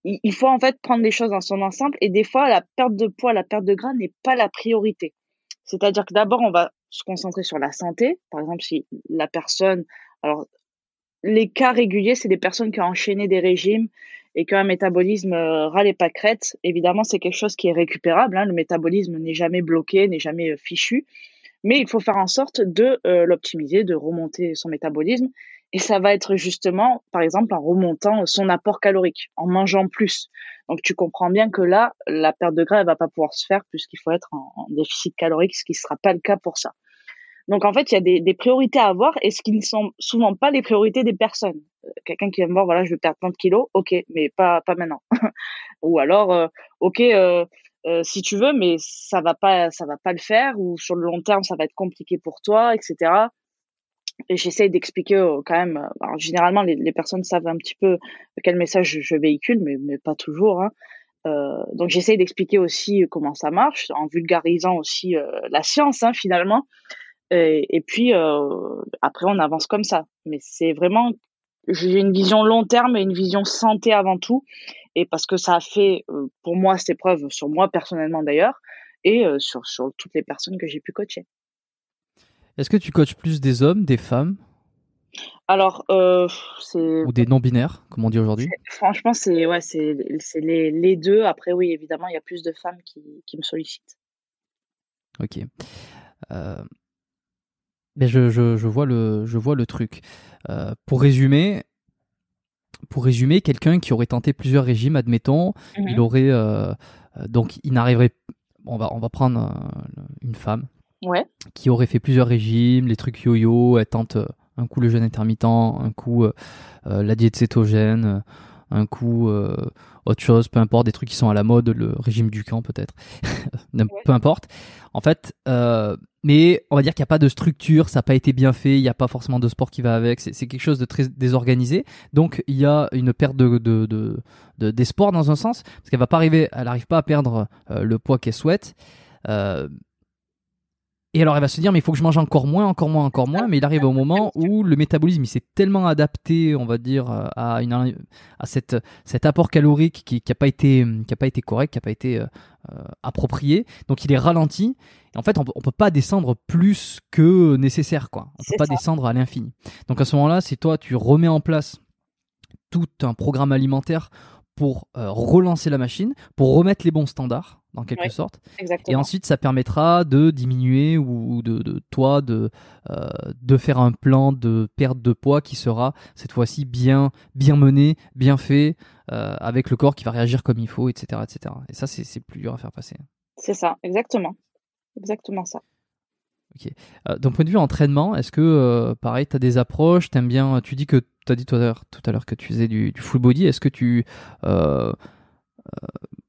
il, il faut en fait prendre les choses dans son ensemble et des fois, la perte de poids, la perte de gras n'est pas la priorité. C'est-à-dire que d'abord, on va se concentrer sur la santé. Par exemple, si la personne, alors les cas réguliers, c'est des personnes qui ont enchaîné des régimes et qui ont un métabolisme euh, ras les pâquerettes. Évidemment, c'est quelque chose qui est récupérable. Hein. Le métabolisme n'est jamais bloqué, n'est jamais euh, fichu. Mais il faut faire en sorte de euh, l'optimiser, de remonter son métabolisme. Et ça va être justement, par exemple, en remontant son apport calorique, en mangeant plus. Donc, tu comprends bien que là, la perte de gras, elle va pas pouvoir se faire puisqu'il faut être en, en déficit calorique, ce qui sera pas le cas pour ça. Donc, en fait, il y a des, des priorités à avoir et ce qui ne sont souvent pas les priorités des personnes. Euh, quelqu'un qui va me voir, voilà, je veux perdre trente kilos, ok, mais pas, pas maintenant. Ou alors, euh, ok, euh, euh, si tu veux, mais ça va pas, ça va pas le faire, ou sur le long terme, ça va être compliqué pour toi, et cetera. Et j'essaye d'expliquer euh, quand même. euh, Alors, généralement, les, les personnes savent un petit peu quel message je, je véhicule, mais, mais pas toujours. Hein. Euh, donc, j'essaye d'expliquer aussi comment ça marche, en vulgarisant aussi euh, la science, hein, finalement. Et, et puis, euh, après, on avance comme ça. Mais c'est vraiment, j'ai une vision long terme et une vision santé avant tout. Et parce que ça a fait, euh, pour moi, ses preuves, sur moi personnellement d'ailleurs, et euh, sur, sur toutes les personnes que j'ai pu coacher. Est-ce que tu coaches plus des hommes, des femmes? Alors, euh, c'est... Ou des non-binaires, comme on dit aujourd'hui? Franchement, c'est, ouais, c'est, c'est les, les deux. Après, oui, évidemment, il y a plus de femmes qui, qui me sollicitent. Ok. Euh... Mais je, je, je, vois le, je vois le truc. Euh, pour résumer, pour résumer, quelqu'un qui aurait tenté plusieurs régimes, admettons, Mhm. il aurait euh, donc il n'arriverait. On va on va prendre euh, une femme Ouais. qui aurait fait plusieurs régimes, les trucs yo-yo, elle tente euh, un coup le jeûne intermittent, un coup euh, euh, la diète cétogène, euh, un coup euh, autre chose, peu importe, des trucs qui sont à la mode, le régime du camp peut-être, peu Ouais. importe. En fait, euh, mais on va dire qu'il n'y a pas de structure, ça n'a pas été bien fait, il n'y a pas forcément de sport qui va avec, c'est, c'est quelque chose de très désorganisé. Donc il y a une perte de, de, de, de d'espoir dans un sens, parce qu'elle va pas arriver, elle n'arrive pas à perdre euh, le poids qu'elle souhaite. Euh, Et alors elle va se dire mais il faut que je mange encore moins, encore moins, encore moins. Mais il arrive au moment où le métabolisme il s'est tellement adapté, on va dire, à, une, à cette, cet apport calorique qui n'a pas été, qui a pas été correct, qui n'a pas été euh, approprié. Donc il est ralenti. Et en fait on ne peut pas descendre plus que nécessaire, quoi. On ne peut pas ça. descendre à l'infini. Donc à ce moment-là, si toi tu remets en place tout un programme alimentaire pour euh, relancer la machine, pour remettre les bons standards, dans quelque Oui, sorte. Exactement. Et ensuite, ça permettra de diminuer ou de, de toi de, euh, de faire un plan de perte de poids qui sera cette fois-ci bien, bien mené, bien fait, euh, avec le corps qui va réagir comme il faut, et cetera et cetera. Et ça, c'est, c'est plus dur à faire passer. C'est ça, exactement. Exactement ça. Ok. Euh, d'un point de vue entraînement, est-ce que, euh, pareil, tu as des approches, t'aimes bien, tu dis que tu as dit tout à l'heure, tout à l'heure que tu faisais du, du full body, est-ce que tu... Euh, euh,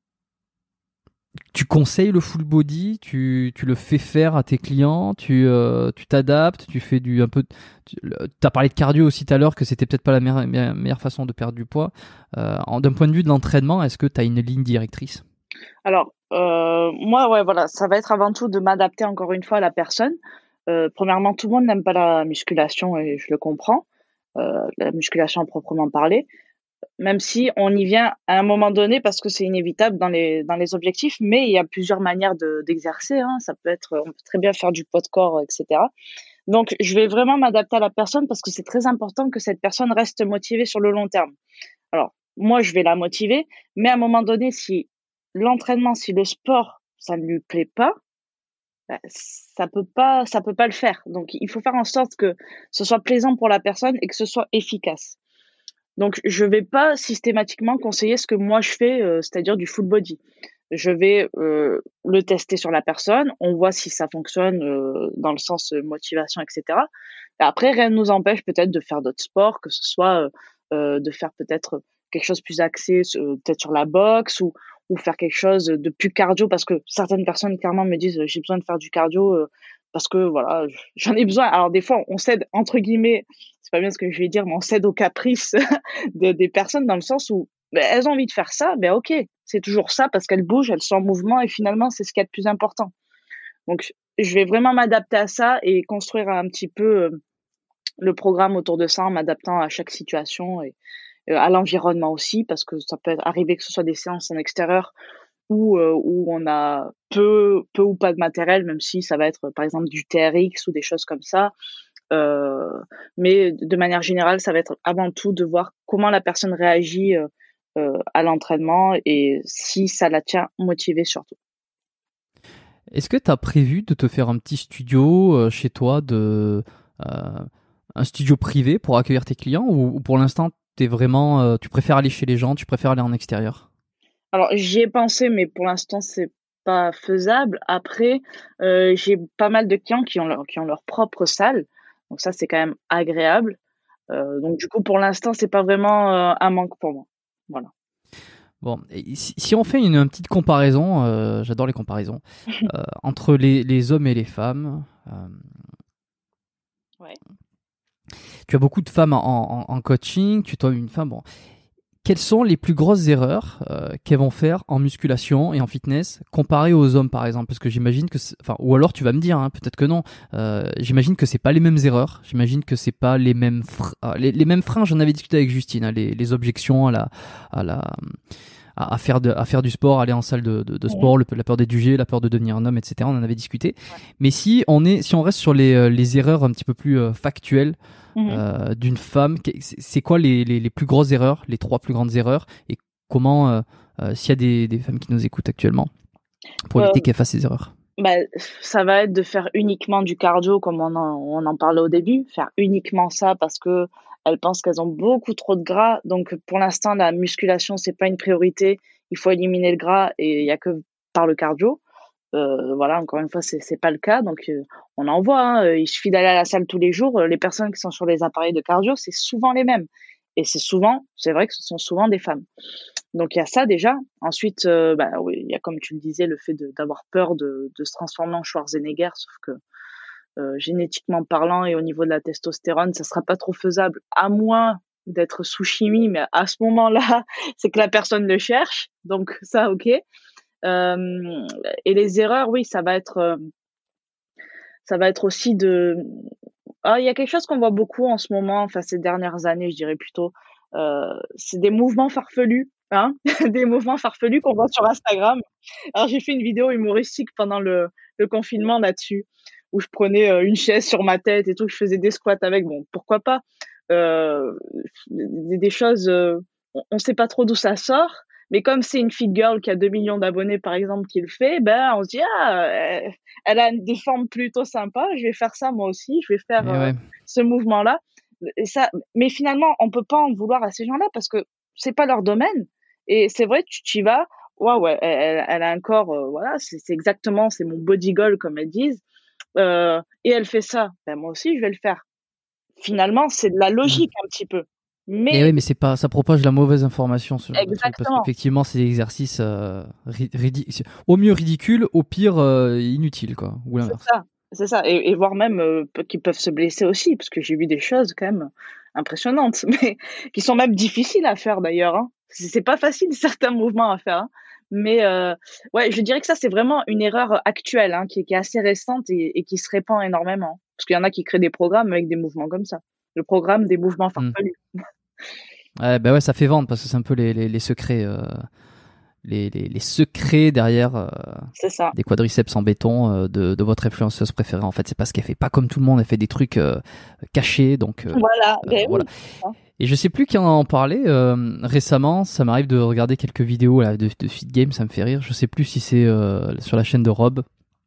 Tu conseilles le full body, tu, tu le fais faire à tes clients, tu, euh, tu t'adaptes, tu fais du un peu. Tu as parlé de cardio aussi tout à l'heure, que c'était peut-être pas la meilleure, meilleure façon de perdre du poids. Euh, d'un point de vue de l'entraînement, est-ce que tu as une ligne directrice? Alors, euh, moi, ouais, voilà, ça va être avant tout de m'adapter encore une fois à la personne. Euh, premièrement, tout le monde n'aime pas la musculation et je le comprends, euh, la musculation proprement parlée. Même si on y vient à un moment donné parce que c'est inévitable dans les dans les objectifs, mais il y a plusieurs manières de d'exercer. Hein. Ça peut être, on peut très bien faire du poids de corps, et cetera. Donc, je vais vraiment m'adapter à la personne parce que c'est très important que cette personne reste motivée sur le long terme. Alors, moi, je vais la motiver, mais à un moment donné, si l'entraînement, si le sport, ça ne lui plaît pas, bah, ça peut pas, ça peut pas le faire. Donc, il faut faire en sorte que ce soit plaisant pour la personne et que ce soit efficace. Donc, je vais pas systématiquement conseiller ce que moi je fais, euh, c'est-à-dire du full body. Je vais euh, le tester sur la personne, on voit si ça fonctionne euh, dans le sens euh, motivation, et cetera. Et après, rien ne nous empêche peut-être de faire d'autres sports, que ce soit euh, de faire peut-être quelque chose plus axé euh, peut-être sur la boxe ou, ou faire quelque chose de plus cardio, parce que certaines personnes clairement me disent j'ai besoin de faire du cardio euh, parce que voilà, j'en ai besoin. Alors des fois, on cède entre guillemets, c'est pas bien ce que je vais dire, mais on cède aux caprices de, des personnes dans le sens où ben, elles ont envie de faire ça, ben ok, c'est toujours ça parce qu'elles bougent, elles sont en mouvement et finalement c'est ce qui est le plus important. Donc je vais vraiment m'adapter à ça et construire un petit peu euh, le programme autour de ça en m'adaptant à chaque situation et, euh, à l'environnement aussi, parce que ça peut arriver que ce soit des séances en extérieur où, euh, où on a peu, peu ou pas de matériel, même si ça va être par exemple du T R X ou des choses comme ça. Euh, mais de manière générale, ça va être avant tout de voir comment la personne réagit euh, euh, à l'entraînement et si ça la tient motivée surtout. Est-ce que tu as prévu de te faire un petit studio euh, chez toi, de, euh, un studio privé pour accueillir tes clients, ou, ou pour l'instant t'es vraiment, euh, tu préfères aller chez les gens, tu préfères aller en extérieur? Alors j'y ai pensé, mais pour l'instant c'est pas faisable. Après, euh, j'ai pas mal de clients qui ont leur, qui ont leur propre salle, donc ça c'est quand même agréable. Euh, donc du coup pour l'instant c'est pas vraiment euh, un manque pour moi. Voilà. Bon, et si, si on fait une, une petite comparaison, euh, j'adore les comparaisons, euh, entre les, les hommes et les femmes. Euh, ouais. Tu as beaucoup de femmes en, en, en coaching, tu es une femme. Bon, quelles sont les plus grosses erreurs euh, qu'elles vont faire en musculation et en fitness comparées aux hommes, par exemple? Parce que j'imagine que, enfin, ou alors tu vas me dire, hein, peut-être que non. Euh, j'imagine que c'est pas les mêmes erreurs. J'imagine que c'est pas les mêmes freins. Les, les mêmes freins. J'en avais discuté avec Justine, hein, les, les objections à la, à la, à, à faire de, à faire du sport, aller en salle de, de, de sport, le, la peur d'éduger, la peur de devenir un homme, et cetera. On en avait discuté. Ouais. Mais si on est, si on reste sur les, les erreurs un petit peu plus euh, factuelles. Mmh. Euh, d'une femme, c'est quoi les, les, les plus grosses erreurs, les trois plus grandes erreurs, et comment, euh, euh, s'il y a des, des femmes qui nous écoutent actuellement, pour éviter euh, qu'elles fassent ces erreurs? Bah, ça va être de faire uniquement du cardio, comme on en, on en parlait au début, faire uniquement ça parce que elles pensent qu'elles ont beaucoup trop de gras. Donc pour l'instant, la musculation c'est pas une priorité. Il faut éliminer le gras et il y a que par le cardio. Euh, voilà, encore une fois, c'est c'est pas le cas, donc euh, on en voit. Hein, il suffit d'aller à la salle tous les jours. Les personnes qui sont sur les appareils de cardio, c'est souvent les mêmes, et c'est souvent, c'est vrai que ce sont souvent des femmes. Donc il y a ça déjà. Ensuite, euh, bah oui, il y a comme tu le disais le fait de, d'avoir peur de, de se transformer en Schwarzenegger, sauf que euh, génétiquement parlant et au niveau de la testostérone, ça sera pas trop faisable, à moins d'être sous chimie. Mais à ce moment-là, c'est que la personne le cherche, donc ça, ok. Euh, et les erreurs, oui, ça va être, euh, ça va être aussi de. Ah, il y a quelque chose qu'on voit beaucoup en ce moment, enfin ces dernières années, je dirais plutôt, euh, c'est des mouvements farfelus, hein, des mouvements farfelus qu'on voit sur Instagram. Alors j'ai fait une vidéo humoristique pendant le, le confinement là-dessus, où je prenais euh, une chaise sur ma tête et tout, je faisais des squats avec. Bon, pourquoi pas, euh, des, des choses, euh, on ne sait pas trop d'où ça sort. Mais comme c'est une fit girl qui a deux millions d'abonnés, par exemple, qui le fait, ben, on se dit, ah, elle, elle a des formes plutôt sympas, je vais faire ça moi aussi, je vais faire euh, ouais. ce mouvement-là. Et ça, mais finalement, on peut pas en vouloir à ces gens-là parce que c'est pas leur domaine. Et c'est vrai, tu y vas, waouh, ouais, elle, elle a un corps, euh, voilà, c'est, c'est exactement, c'est mon body goal, comme elles disent. Euh, et elle fait ça, ben, moi aussi, je vais le faire. Finalement, c'est de la logique un petit peu. Mais... Et oui, mais c'est pas, ça propage la mauvaise information sur le truc, parce qu'effectivement, c'est des exercices euh, ridi- au mieux ridicules, au pire euh, inutiles, quoi. Ou l'inverse. C'est ça, c'est ça. Et, et voire même euh, qu'ils peuvent se blesser aussi, parce que j'ai vu des choses quand même impressionnantes, mais qui sont même difficiles à faire d'ailleurs. Hein. C'est, c'est pas facile certains mouvements à faire. Hein. Mais euh, ouais, je dirais que ça c'est vraiment une erreur actuelle, hein, qui, qui est assez récente et, et qui se répand énormément. Parce qu'il y en a qui créent des programmes avec des mouvements comme ça. Le programme des mouvements farfelus. Mmh. Ouais, bah ouais, ça fait vendre parce que c'est un peu les, les, les secrets, euh, les, les, les secrets derrière euh, c'est ça. Des quadriceps en béton euh, de, de votre influenceuse préférée. En fait, c'est parce qu'elle fait pas comme tout le monde, elle fait des trucs euh, cachés. Donc, euh, voilà. Euh, oui, voilà. Et je sais plus qui en parlait euh, récemment. Ça m'arrive de regarder quelques vidéos là, de, de Fit Game, ça me fait rire. Je sais plus si c'est euh, sur la chaîne de Rob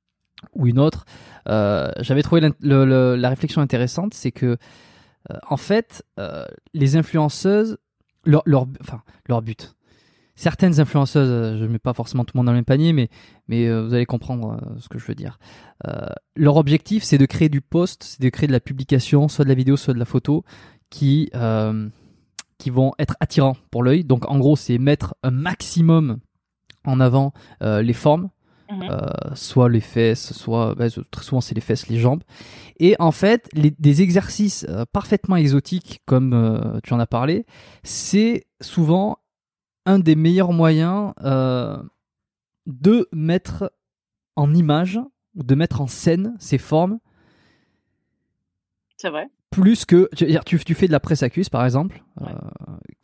ou une autre. Euh, j'avais trouvé la, le, le, la réflexion intéressante, c'est que Euh, en fait, euh, les influenceuses, leur, leur, enfin, leur but, certaines influenceuses, euh, je ne mets pas forcément tout le monde dans le même panier, mais, mais euh, vous allez comprendre euh, ce que je veux dire. Euh, leur objectif, c'est de créer du post, c'est de créer de la publication, soit de la vidéo, soit de la photo, qui, euh, qui vont être attirants pour l'œil. Donc en gros, c'est mettre un maximum en avant euh, les formes, Mmh. Euh, soit les fesses, soit bah, très souvent c'est les fesses, les jambes. Et en fait, les, des exercices euh, parfaitement exotiques, comme euh, tu en as parlé, c'est souvent un des meilleurs moyens euh, de mettre en image, de mettre en scène ces formes. C'est vrai. Plus que tu, tu, tu fais de la presse à cuisse par exemple, euh,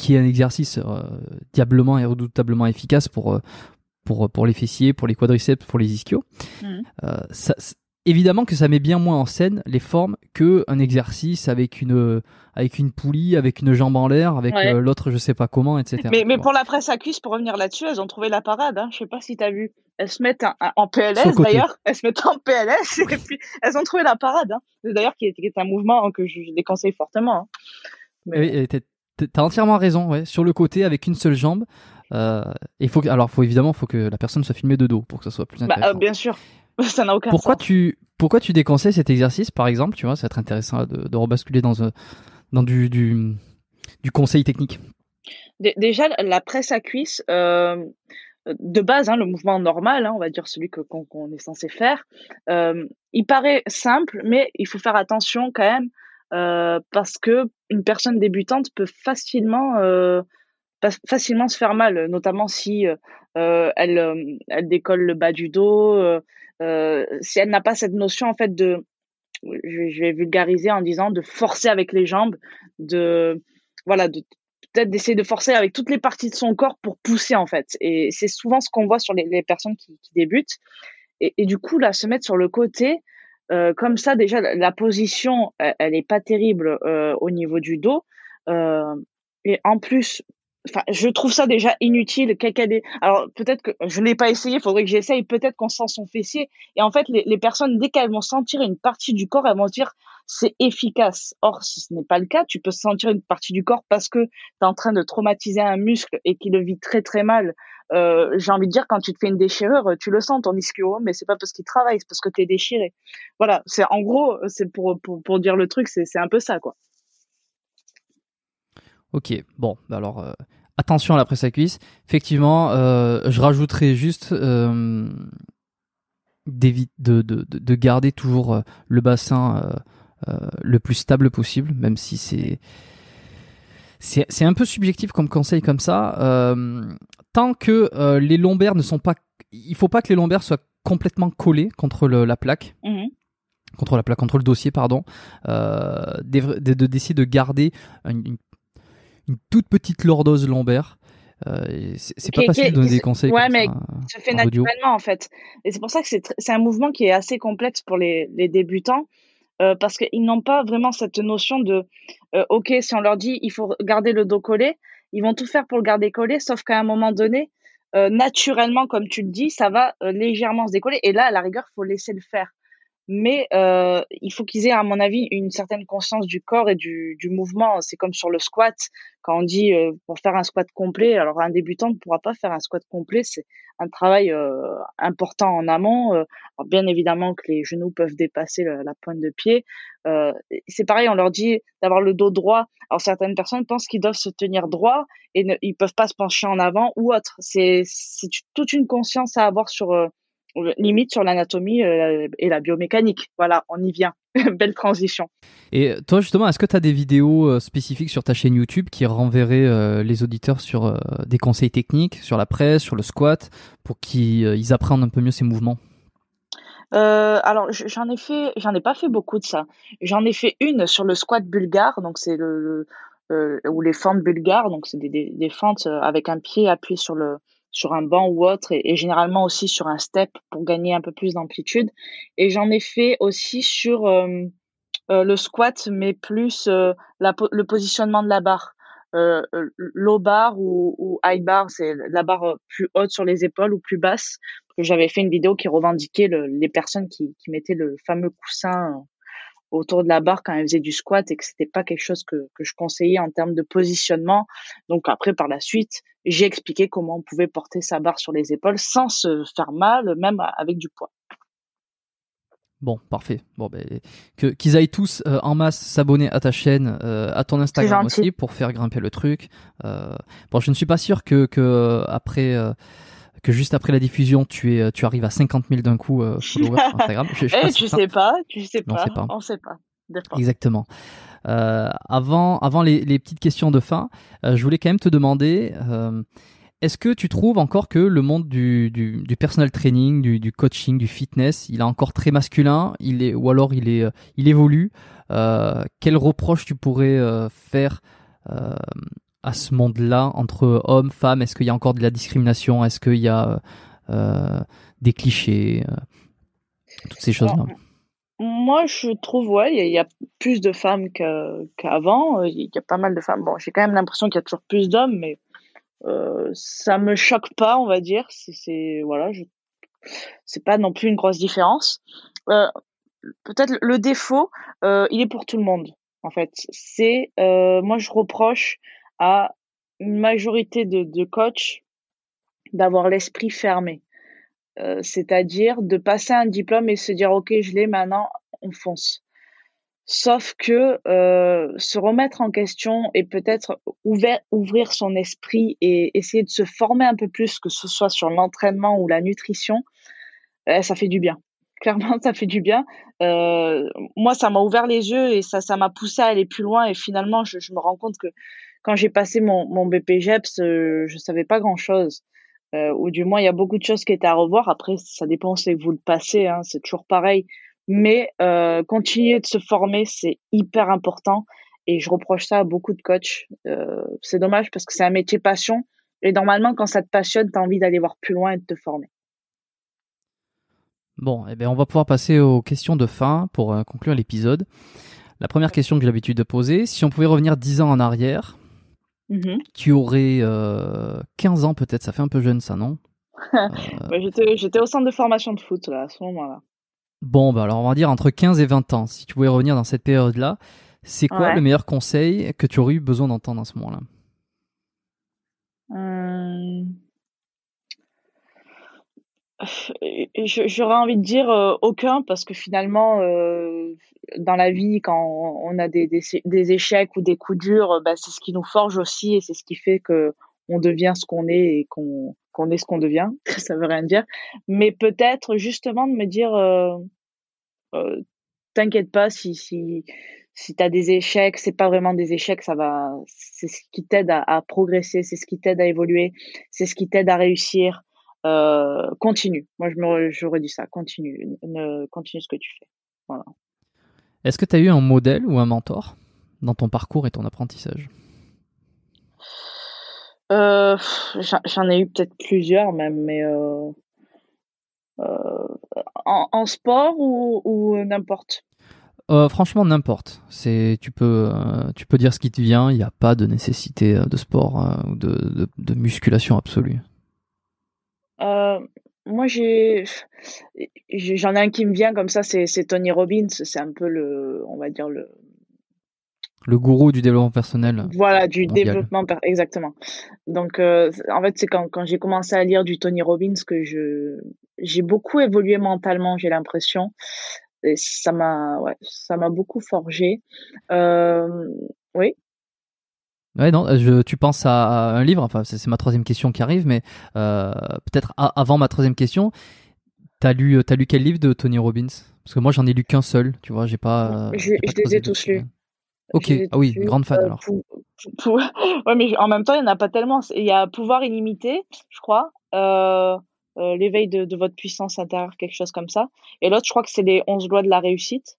qui est un exercice euh, diablement et redoutablement efficace pour, pour, pour les fessiers, pour les quadriceps, pour les ischios. Mmh. Euh, ça, évidemment que ça met bien moins en scène les formes qu'un exercice avec une, avec une poulie, avec une jambe en l'air, avec ouais. euh, l'autre je sais pas comment, et cetera. Mais, mais pour la presse à cuisse, pour revenir là-dessus, elles ont trouvé la parade. Hein. Je sais pas si tu as vu. Elles se mettent un, un, en P L S d'ailleurs. Elles se mettent en P L S et puis elles ont trouvé la parade. Hein. D'ailleurs, qui est, qui est un mouvement que je déconseille fortement. Hein. Mais... Oui, t'as entièrement raison. Ouais. Sur le côté, avec une seule jambe. Euh, il faut que, alors, faut évidemment, faut que la personne soit filmée de dos pour que ça soit plus intéressant. Bah, euh, bien sûr. Ça n'a aucun pourquoi sens. Tu, pourquoi tu déconseilles cet exercice, par exemple, tu vois, ça va être intéressant de, de rebasculer dans, dans du, du, du conseil technique. Déjà, la presse à cuisse, euh, de base, hein, le mouvement normal, hein, on va dire celui que, qu'on, qu'on est censé faire, euh, il paraît simple, mais il faut faire attention quand même, euh, parce que une personne débutante peut facilement, euh, facilement se faire mal, notamment si euh, elle, euh, elle décolle le bas du dos, euh, euh, si elle n'a pas cette notion en fait de, je, je vais vulgariser en disant de forcer avec les jambes, de voilà, de peut-être d'essayer de forcer avec toutes les parties de son corps pour pousser en fait. Et c'est souvent ce qu'on voit sur les, les personnes qui, qui débutent. Et, et du coup là, se mettre sur le côté, euh, comme ça déjà la, la position, elle, elle est pas terrible euh, au niveau du dos. Euh, et en plus, enfin, je trouve ça déjà inutile. Quelqu'un des... Alors peut-être que je l'ai pas essayé, faudrait que j'essaye. Peut-être qu'on sent son fessier. Et en fait, les, les personnes dès qu'elles vont sentir une partie du corps, elles vont se dire c'est efficace. Or, ce n'est pas le cas. Tu peux sentir une partie du corps parce que tu es en train de traumatiser un muscle et qui le vit très très mal. Euh, j'ai envie de dire, quand tu te fais une déchirure, tu le sens ton ischio, mais c'est pas parce qu'il travaille, c'est parce que t'es déchiré. Voilà, c'est en gros, c'est pour pour pour dire le truc, c'est c'est un peu ça quoi. Ok, bon, alors euh, attention à la presse à cuisse. Effectivement, euh, je rajouterai juste euh, de, de, de, de garder toujours euh, le bassin euh, euh, le plus stable possible, même si c'est c'est, c'est un peu subjectif comme conseil comme ça. Euh, tant que euh, les lombaires ne sont pas, il faut pas que les lombaires soient complètement collés contre le, la plaque. Mmh. Contre la plaque, contre le dossier, pardon. Euh, d'essayer de, de, d'essayer de garder une, une une toute petite lordose lombaire. Euh, c'est c'est okay, pas facile okay. de donner des conseils. Ouais, comme mais ça, ça fait naturellement en fait. Et c'est pour ça que c'est, tr- c'est un mouvement qui est assez complexe pour les, les débutants, euh, parce qu'ils n'ont pas vraiment cette notion de euh, ok, si on leur dit il faut garder le dos collé, ils vont tout faire pour le garder collé, sauf qu'à un moment donné, euh, naturellement, comme tu le dis, ça va euh, légèrement se décoller. Et là, à la rigueur, il faut laisser le faire. Mais euh, il faut qu'ils aient, à mon avis, une certaine conscience du corps et du, du mouvement. C'est comme sur le squat, quand on dit euh, pour faire un squat complet. Alors un débutant ne pourra pas faire un squat complet, c'est un travail euh, important en amont. Euh, alors bien évidemment que les genoux peuvent dépasser le, la pointe de pied. Euh, c'est pareil, on leur dit d'avoir le dos droit. Alors certaines personnes pensent qu'ils doivent se tenir droit et ne, ils peuvent pas se pencher en avant ou autre. C'est, c'est toute une conscience à avoir sur euh, limite sur l'anatomie euh, et la biomécanique. Voilà, on y vient. Belle transition. Et toi, justement, est-ce que tu as des vidéos euh, spécifiques sur ta chaîne YouTube qui renverraient euh, les auditeurs sur euh, des conseils techniques, sur la presse, sur le squat, pour qu'ils euh, ils apprennent un peu mieux ces mouvements? Euh, alors, j'en ai fait, j'en ai pas fait beaucoup de ça. J'en ai fait une sur le squat bulgare, donc c'est le, le euh, ou les fentes bulgares, donc c'est des, des, des fentes avec un pied appuyé sur le sur un banc ou autre, et, et généralement aussi sur un step pour gagner un peu plus d'amplitude. Et j'en ai fait aussi sur euh, euh, le squat, mais plus euh, la, le positionnement de la barre. Euh, low bar ou, ou high bar, c'est la barre plus haute sur les épaules ou plus basse. Que j'avais fait une vidéo qui revendiquait le, les personnes qui, qui mettaient le fameux coussin autour de la barre quand elles faisaient du squat et que c'était pas quelque chose que, que je conseillais en termes de positionnement. Donc après, par la suite, j'ai expliqué comment on pouvait porter sa barre sur les épaules sans se faire mal, même avec du poids. Bon, parfait. Bon, ben, que, qu'ils aillent tous euh, en masse s'abonner à ta chaîne, euh, à ton Instagram aussi, pour faire grimper le truc. Euh, bon, je ne suis pas sûr que, que après... Euh, que juste après la diffusion, tu es, tu arrives à cinquante mille d'un coup euh, followers sur Instagram. Je, je eh, tu sais pas, tu sais pas, non, pas. On sait pas. Exactement. Euh, avant, avant les, les petites questions de fin, euh, je voulais quand même te demander, euh, est-ce que tu trouves encore que le monde du, du, du personal training, du, du coaching, du fitness, il est encore très masculin, il est, ou alors il est, il évolue. Euh, quel reproche tu pourrais euh, faire euh, à ce monde-là entre hommes, femmes? Est-ce qu'il y a encore de la discrimination? Est-ce qu'il y a euh, des clichés, euh, toutes ces choses-là? Moi, je trouve, ouais, il y, a- il y a plus de femmes que- qu'avant. Euh, Il y a pas mal de femmes. Bon, j'ai quand même l'impression qu'il y a toujours plus d'hommes, mais euh, ça me choque pas, on va dire. C'est, c'est voilà, je, c'est pas non plus une grosse différence. Euh, Peut-être le défaut, euh, il est pour tout le monde, en fait. C'est, euh, moi, je reproche à une majorité de, de coachs d'avoir l'esprit fermé. Euh, c'est-à-dire de passer un diplôme et se dire, OK, je l'ai maintenant, on fonce. Sauf que euh, se remettre en question et peut-être ouvert, ouvrir son esprit et essayer de se former un peu plus, que ce soit sur l'entraînement ou la nutrition, euh, ça fait du bien. Clairement, ça fait du bien. Euh, moi, ça m'a ouvert les yeux et ça, ça m'a poussé à aller plus loin. Et finalement, je, je me rends compte que quand j'ai passé mon, mon B P G E P S, euh, je savais pas grand-chose. Euh, ou du moins, il y a beaucoup de choses qui étaient à revoir. Après, ça dépend si vous le passez, hein, c'est toujours pareil. Mais euh, continuer de se former, c'est hyper important. Et je reproche ça à beaucoup de coachs. Euh, c'est dommage parce que c'est un métier passion. Et normalement, quand ça te passionne, tu as envie d'aller voir plus loin et de te former. Bon, eh bien, on va pouvoir passer aux questions de fin pour euh, conclure l'épisode. La première question que j'ai l'habitude de poser, si on pouvait revenir dix ans en arrière, mm-hmm. tu aurais euh, quinze ans peut-être, ça fait un peu jeune ça, non? euh... bah, j'étais, j'étais au centre de formation de foot là, à ce moment-là. Bon, bah alors on va dire entre quinze et vingt ans. Si tu pouvais revenir dans cette période-là, c'est quoi ouais. le meilleur conseil que tu aurais eu besoin d'entendre à ce moment-là? hum... J'aurais envie de dire euh, aucun, parce que finalement, euh, dans la vie, quand on a des, des, des échecs ou des coups durs, bah, c'est ce qui nous forge aussi et c'est ce qui fait que on devient ce qu'on est et qu'on qu'on est ce qu'on devient. Ça veut rien dire. Mais peut-être justement de me dire, euh, euh, t'inquiète pas si si si t'as des échecs, c'est pas vraiment des échecs, ça va, c'est ce qui t'aide à, à progresser, c'est ce qui t'aide à évoluer, c'est ce qui t'aide à réussir. Euh, continue. Moi, je me, j'aurais dit ça. Continue. Ne, continue ce que tu fais. Voilà. Est-ce que tu as eu un modèle ou un mentor dans ton parcours et ton apprentissage? euh, J'en ai eu peut-être plusieurs même, mais euh, euh, en, en sport ou, ou n'importe. Euh, franchement, n'importe. C'est, tu peux, euh, tu peux dire ce qui te vient. Il n'y a pas de nécessité de sport ou euh, de, de, de musculation absolue. Euh, moi, j'ai, j'en ai un qui me vient comme ça, c'est, c'est Tony Robbins. C'est un peu le, on va dire le, le gourou du développement personnel. Voilà, du mondial. Développement, per- exactement. Donc, euh, en fait, c'est quand, quand j'ai commencé à lire du Tony Robbins que je, j'ai beaucoup évolué mentalement, j'ai l'impression. Et ça m'a, ouais, ça m'a beaucoup forgé. Euh, oui. Ouais, non, je, tu penses à un livre, enfin, c'est, c'est ma troisième question qui arrive, mais euh, peut-être a, avant ma troisième question, t'as lu, t'as lu quel livre de Tony Robbins? Parce que moi, j'en ai lu qu'un seul, tu vois, j'ai pas. Je, j'ai pas je les ai tous lus. Ok, ah oui, tous, grande fan euh, alors. Pour, pour... Ouais, mais en même temps, il n'y en a pas tellement. Il y a Pouvoir illimité, je crois, euh, euh, l'éveil de, de votre puissance intérieure, quelque chose comme ça. Et l'autre, je crois que c'est les onze lois de la réussite.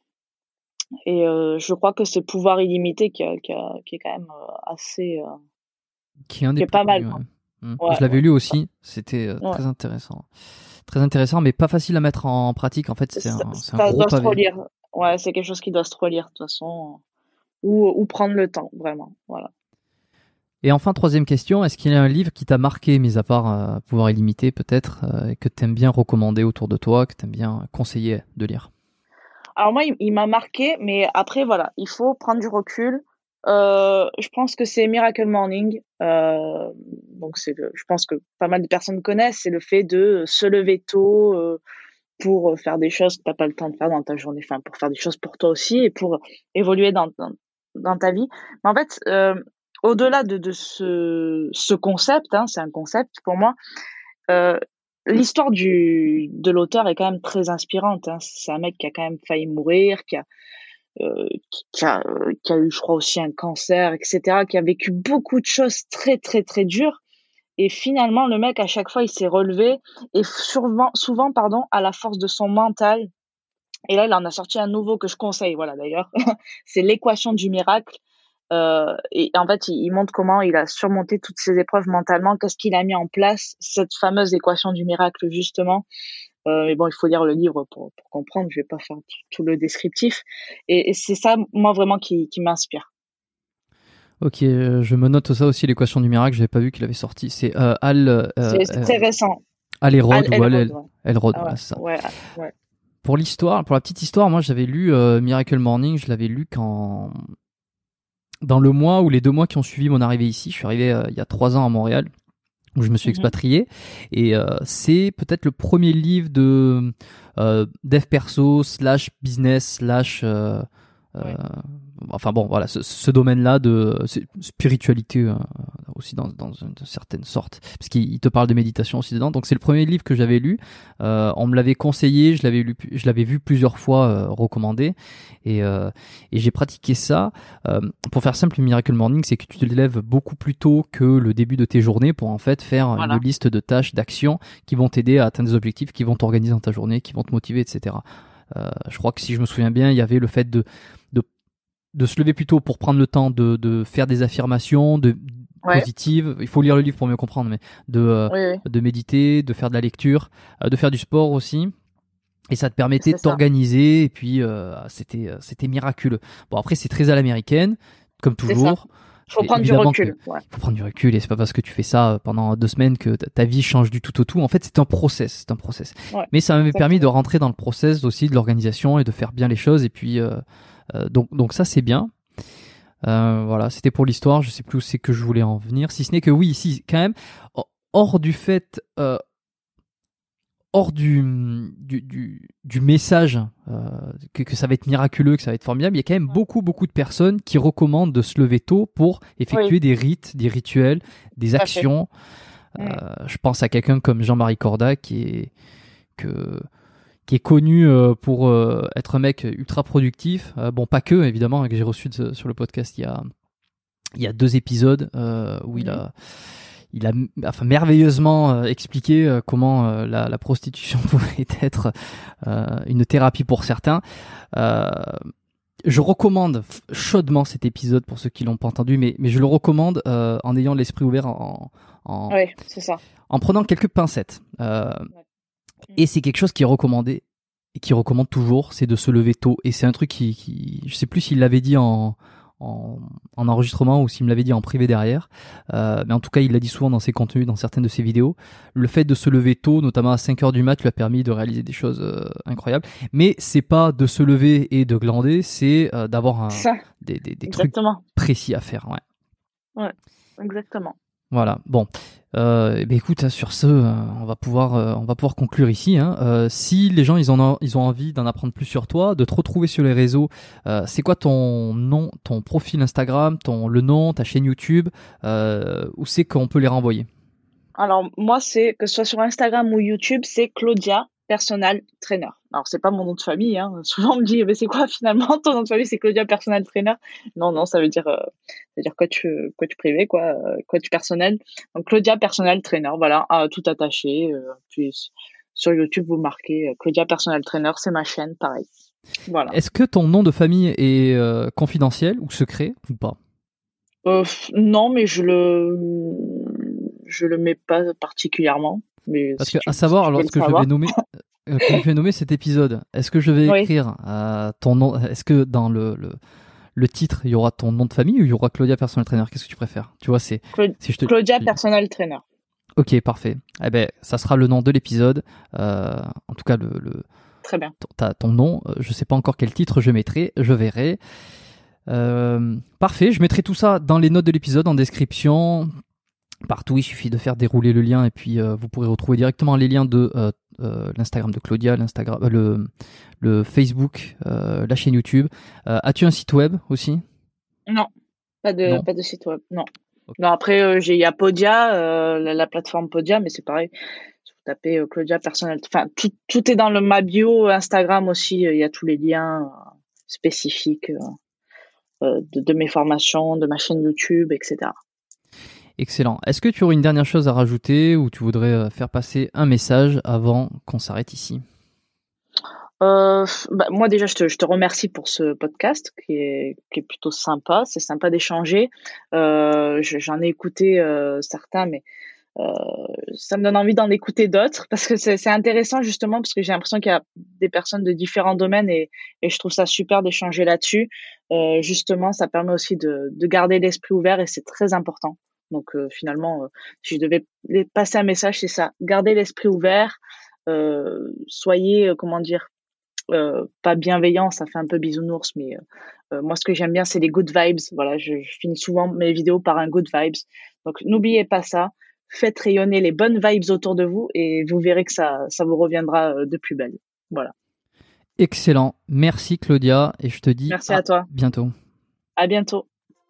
Et euh, je crois que c'est Pouvoir illimité qui, a, qui, a, qui est quand même assez. Euh, qui est un des qui est pas mal. Ouais. Mmh. Ouais, je l'avais ouais. lu aussi, c'était euh, ouais. très intéressant. Très intéressant, mais pas facile à mettre en pratique. En fait, c'est un, c'est un ça gros doit pavé. Se relire. Ouais, c'est quelque chose qui doit se relire, de toute façon. Ou, ou prendre le temps, vraiment. Voilà. Et enfin, troisième question, est-ce qu'il y a un livre qui t'a marqué, mis à part euh, Pouvoir illimité peut-être, euh, que tu aimes bien recommander autour de toi, que tu aimes bien conseiller de lire? Alors moi, il, il m'a marqué, mais après, voilà, il faut prendre du recul. Euh, je pense que c'est Miracle Morning. Euh, donc, c'est le, je pense que pas mal de personnes connaissent. C'est le fait de se lever tôt euh, pour faire des choses que tu n'as pas le temps de faire dans ta journée. Enfin, pour faire des choses pour toi aussi et pour évoluer dans, dans, dans ta vie. Mais en fait, euh, au-delà de, de ce, ce concept, hein, c'est un concept pour moi, euh, l'histoire du, de l'auteur est quand même très inspirante. Hein. C'est un mec qui a quand même failli mourir, qui a, euh, qui, qui, a, euh, qui a eu, je crois, aussi un cancer, et cetera, qui a vécu beaucoup de choses très, très, très dures. Et finalement, le mec, à chaque fois, il s'est relevé et souvent, souvent pardon, à la force de son mental. Et là, il en a sorti un nouveau que je conseille, voilà, d'ailleurs. C'est L'équation du miracle. Euh, et en fait, il, il montre comment il a surmonté toutes ces épreuves mentalement, qu'est-ce qu'il a mis en place, cette fameuse équation du miracle, justement. Euh, mais bon, il faut lire le livre pour, pour comprendre, je vais pas faire tout, tout le descriptif. Et, et c'est ça, moi, vraiment, qui, qui m'inspire. Ok, euh, je me note ça aussi, l'équation du miracle, j'avais pas vu qu'il avait sorti. C'est euh, Al... Euh, c'est, c'est très euh, récent. Al Elrod ou Al Elrod, ouais. Elrod, ah, voilà, ouais, c'est ça. Ouais, ouais. Pour l'histoire, pour la petite histoire, moi j'avais lu euh, Miracle Morning, je l'avais lu quand... dans le mois ou les deux mois qui ont suivi mon arrivée ici. Je suis arrivé euh, il y a trois ans à Montréal, où je me suis expatrié. Mm-hmm. Et euh, c'est peut-être le premier livre de euh, dev perso, slash business, slash... Euh, ouais. euh, enfin bon, voilà, ce, ce domaine-là de spiritualité euh, aussi dans, dans une certaine sorte, parce qu'il te parle de méditation aussi dedans. Donc c'est le premier livre que j'avais lu. Euh, on me l'avait conseillé, je l'avais lu, je l'avais vu plusieurs fois euh, recommandé, et, euh, et j'ai pratiqué ça. Euh, pour faire simple, le Miracle Morning, c'est que tu te lèves beaucoup plus tôt que le début de tes journées pour en fait faire voilà. une liste de tâches, d'actions qui vont t'aider à atteindre des objectifs, qui vont t'organiser dans ta journée, qui vont te motiver, et cetera. Euh, je crois que si je me souviens bien, il y avait le fait de de de se lever plus tôt pour prendre le temps de, de faire des affirmations de, ouais. positives. Il faut lire le livre pour mieux comprendre, mais de, euh, oui, oui. de méditer, de faire de la lecture, euh, de faire du sport aussi. Et ça te permettait c'est de t'organiser. Ça. Et puis, euh, c'était, c'était miraculeux. Bon, après, c'est très à l'américaine, comme toujours. Il faut prendre du recul. Il ouais. faut prendre du recul. Et c'est pas parce que tu fais ça pendant deux semaines que ta vie change du tout au tout. En fait, c'est un process. C'est un process. Ouais. Mais ça m'avait permis de rentrer dans le process aussi de l'organisation et de faire bien les choses. Et puis... Euh, Euh, donc, donc ça c'est bien. Euh, voilà, c'était pour l'histoire. Je sais plus où c'est que je voulais en venir. Si ce n'est que oui, si quand même, hors du fait, euh, hors du du, du, du message euh, que, que ça va être miraculeux, que ça va être formidable, il y a quand même beaucoup beaucoup de personnes qui recommandent de se lever tôt pour effectuer oui. des rites, des rituels, des actions. Euh, je pense à quelqu'un comme Jean-Marie Corda qui est que qui est connu euh, pour euh, être un mec ultra productif. Euh, bon, pas que, évidemment, que j'ai reçu de, sur le podcast il y a, il y a deux épisodes euh, où mmh. il a, il a enfin, merveilleusement euh, expliqué euh, comment euh, la, la prostitution pouvait être euh, une thérapie pour certains. Euh, je recommande chaudement cet épisode pour ceux qui l'ont pas entendu, mais, mais je le recommande euh, en ayant l'esprit ouvert, en, en, oui, c'est ça. en prenant quelques pincettes. Euh, ouais. Et c'est quelque chose qui est recommandé et qui recommande toujours, c'est de se lever tôt. Et c'est un truc qui, qui je sais plus s'il l'avait dit en, en, en enregistrement ou s'il me l'avait dit en privé derrière. Euh, mais en tout cas, il l'a dit souvent dans ses contenus, dans certaines de ses vidéos. Le fait de se lever tôt, notamment à cinq heures du mat, lui a permis de réaliser des choses euh, incroyables. Mais c'est pas de se lever et de glander, c'est euh, d'avoir un, des, des, des trucs précis à faire. Ouais. Ouais, exactement. Voilà. Bon. Euh, eh bien, écoute, sur ce, euh, on va pouvoir, euh, on va pouvoir conclure ici. Hein. Euh, si les gens, ils ont, ils ont envie d'en apprendre plus sur toi, de te retrouver sur les réseaux, euh, c'est quoi ton nom, ton profil Instagram, ton le nom, ta chaîne YouTube, euh, où c'est qu'on peut les renvoyer? Alors moi, c'est que ce soit sur Instagram ou YouTube, c'est Claudia Personal Trainer. Alors c'est pas mon nom de famille. Hein. Souvent on me dit, mais c'est quoi finalement ton nom de famille? C'est Claudia Personal Trainer. Non, non, ça veut dire, euh, ça veut dire coach, coach privé, quoi, euh, coach personnel. Donc Claudia Personal Trainer, voilà, euh, tout attaché. Euh, puis sur YouTube vous marquez euh, Claudia Personal Trainer, c'est ma chaîne, pareil. Voilà. Est-ce que ton nom de famille est euh, confidentiel ou secret ou pas? euh, Non, mais je le, je le mets pas particulièrement. Mais Parce si que, tu, à savoir, si lorsque je vais nommer, euh, quand je vais nommer cet épisode, est-ce que je vais écrire oui. euh, ton nom, est-ce que dans le, le, le titre, il y aura ton nom de famille ou il y aura Claudia Personal Trainer? Qu'est-ce que tu préfères? Tu vois, c'est, Cla- si je te... Claudia Personal Trainer. Ok, parfait. Eh ben, ça sera le nom de l'épisode. Euh, en tout cas, le, le très bien. Ton, ton nom. Je sais pas encore quel titre je mettrai. Je verrai. Euh, parfait. Je mettrai tout ça dans les notes de l'épisode, en description. Partout, il suffit de faire dérouler le lien et puis euh, vous pourrez retrouver directement les liens de euh, euh, l'Instagram de Claudia, l'Instagram, euh, le, le Facebook, euh, la chaîne YouTube. Euh, as-tu un site web aussi? Non, pas de, non. pas de site web, non. Okay. Non, après, euh, j'ai, il y a Podia, euh, la, la plateforme Podia, mais c'est pareil. Si vous tapez euh, Claudia Personnel, enfin, tout, tout est dans le ma bio Instagram aussi. Il y a tous les liens euh, spécifiques euh, de, de mes formations, de ma chaîne YouTube, et cetera. Excellent. Est-ce que tu aurais une dernière chose à rajouter ou tu voudrais faire passer un message avant qu'on s'arrête ici? Euh, bah, moi déjà, je te, je te remercie pour ce podcast qui est, qui est plutôt sympa. C'est sympa d'échanger. Euh, je- j'en ai écouté euh, certains, mais euh, ça me donne envie d'en écouter d'autres parce que c'est c'est intéressant justement parce que j'ai l'impression qu'il y a des personnes de différents domaines et, et je trouve ça super d'échanger là-dessus. Euh, justement, ça permet aussi de, de garder l'esprit ouvert et c'est très important. Donc euh, finalement, euh, si je devais les- passer un message, c'est ça. Gardez l'esprit ouvert. Euh, soyez, euh, comment dire, euh, pas bienveillant, ça fait un peu bisounours, mais euh, euh, moi ce que j'aime bien c'est les good vibes. Voilà, je, je finis souvent mes vidéos par un good vibes. Donc n'oubliez pas ça, faites rayonner les bonnes vibes autour de vous et vous verrez que ça, ça vous reviendra euh, de plus belle. Voilà. Excellent, merci Claudia et je te dis Merci à toi. bientôt. À bientôt.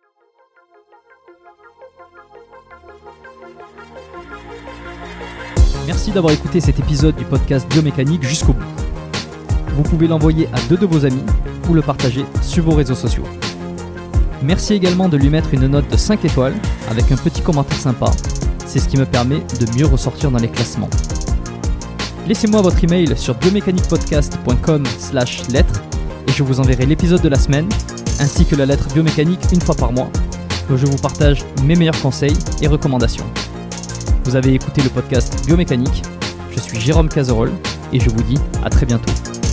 Merci d'avoir écouté cet épisode du podcast Biomécanique jusqu'au bout. Vous pouvez l'envoyer à deux de vos amis ou le partager sur vos réseaux sociaux. Merci également de lui mettre une note de cinq étoiles avec un petit commentaire sympa. C'est ce qui me permet de mieux ressortir dans les classements. Laissez-moi votre email sur biomécaniquepodcast point com slash lettres et je vous enverrai l'épisode de la semaine ainsi que la lettre biomécanique une fois par mois où je vous partage mes meilleurs conseils et recommandations. Vous avez écouté le podcast Biomécanique, je suis Jérôme Cazerolle et je vous dis à très bientôt.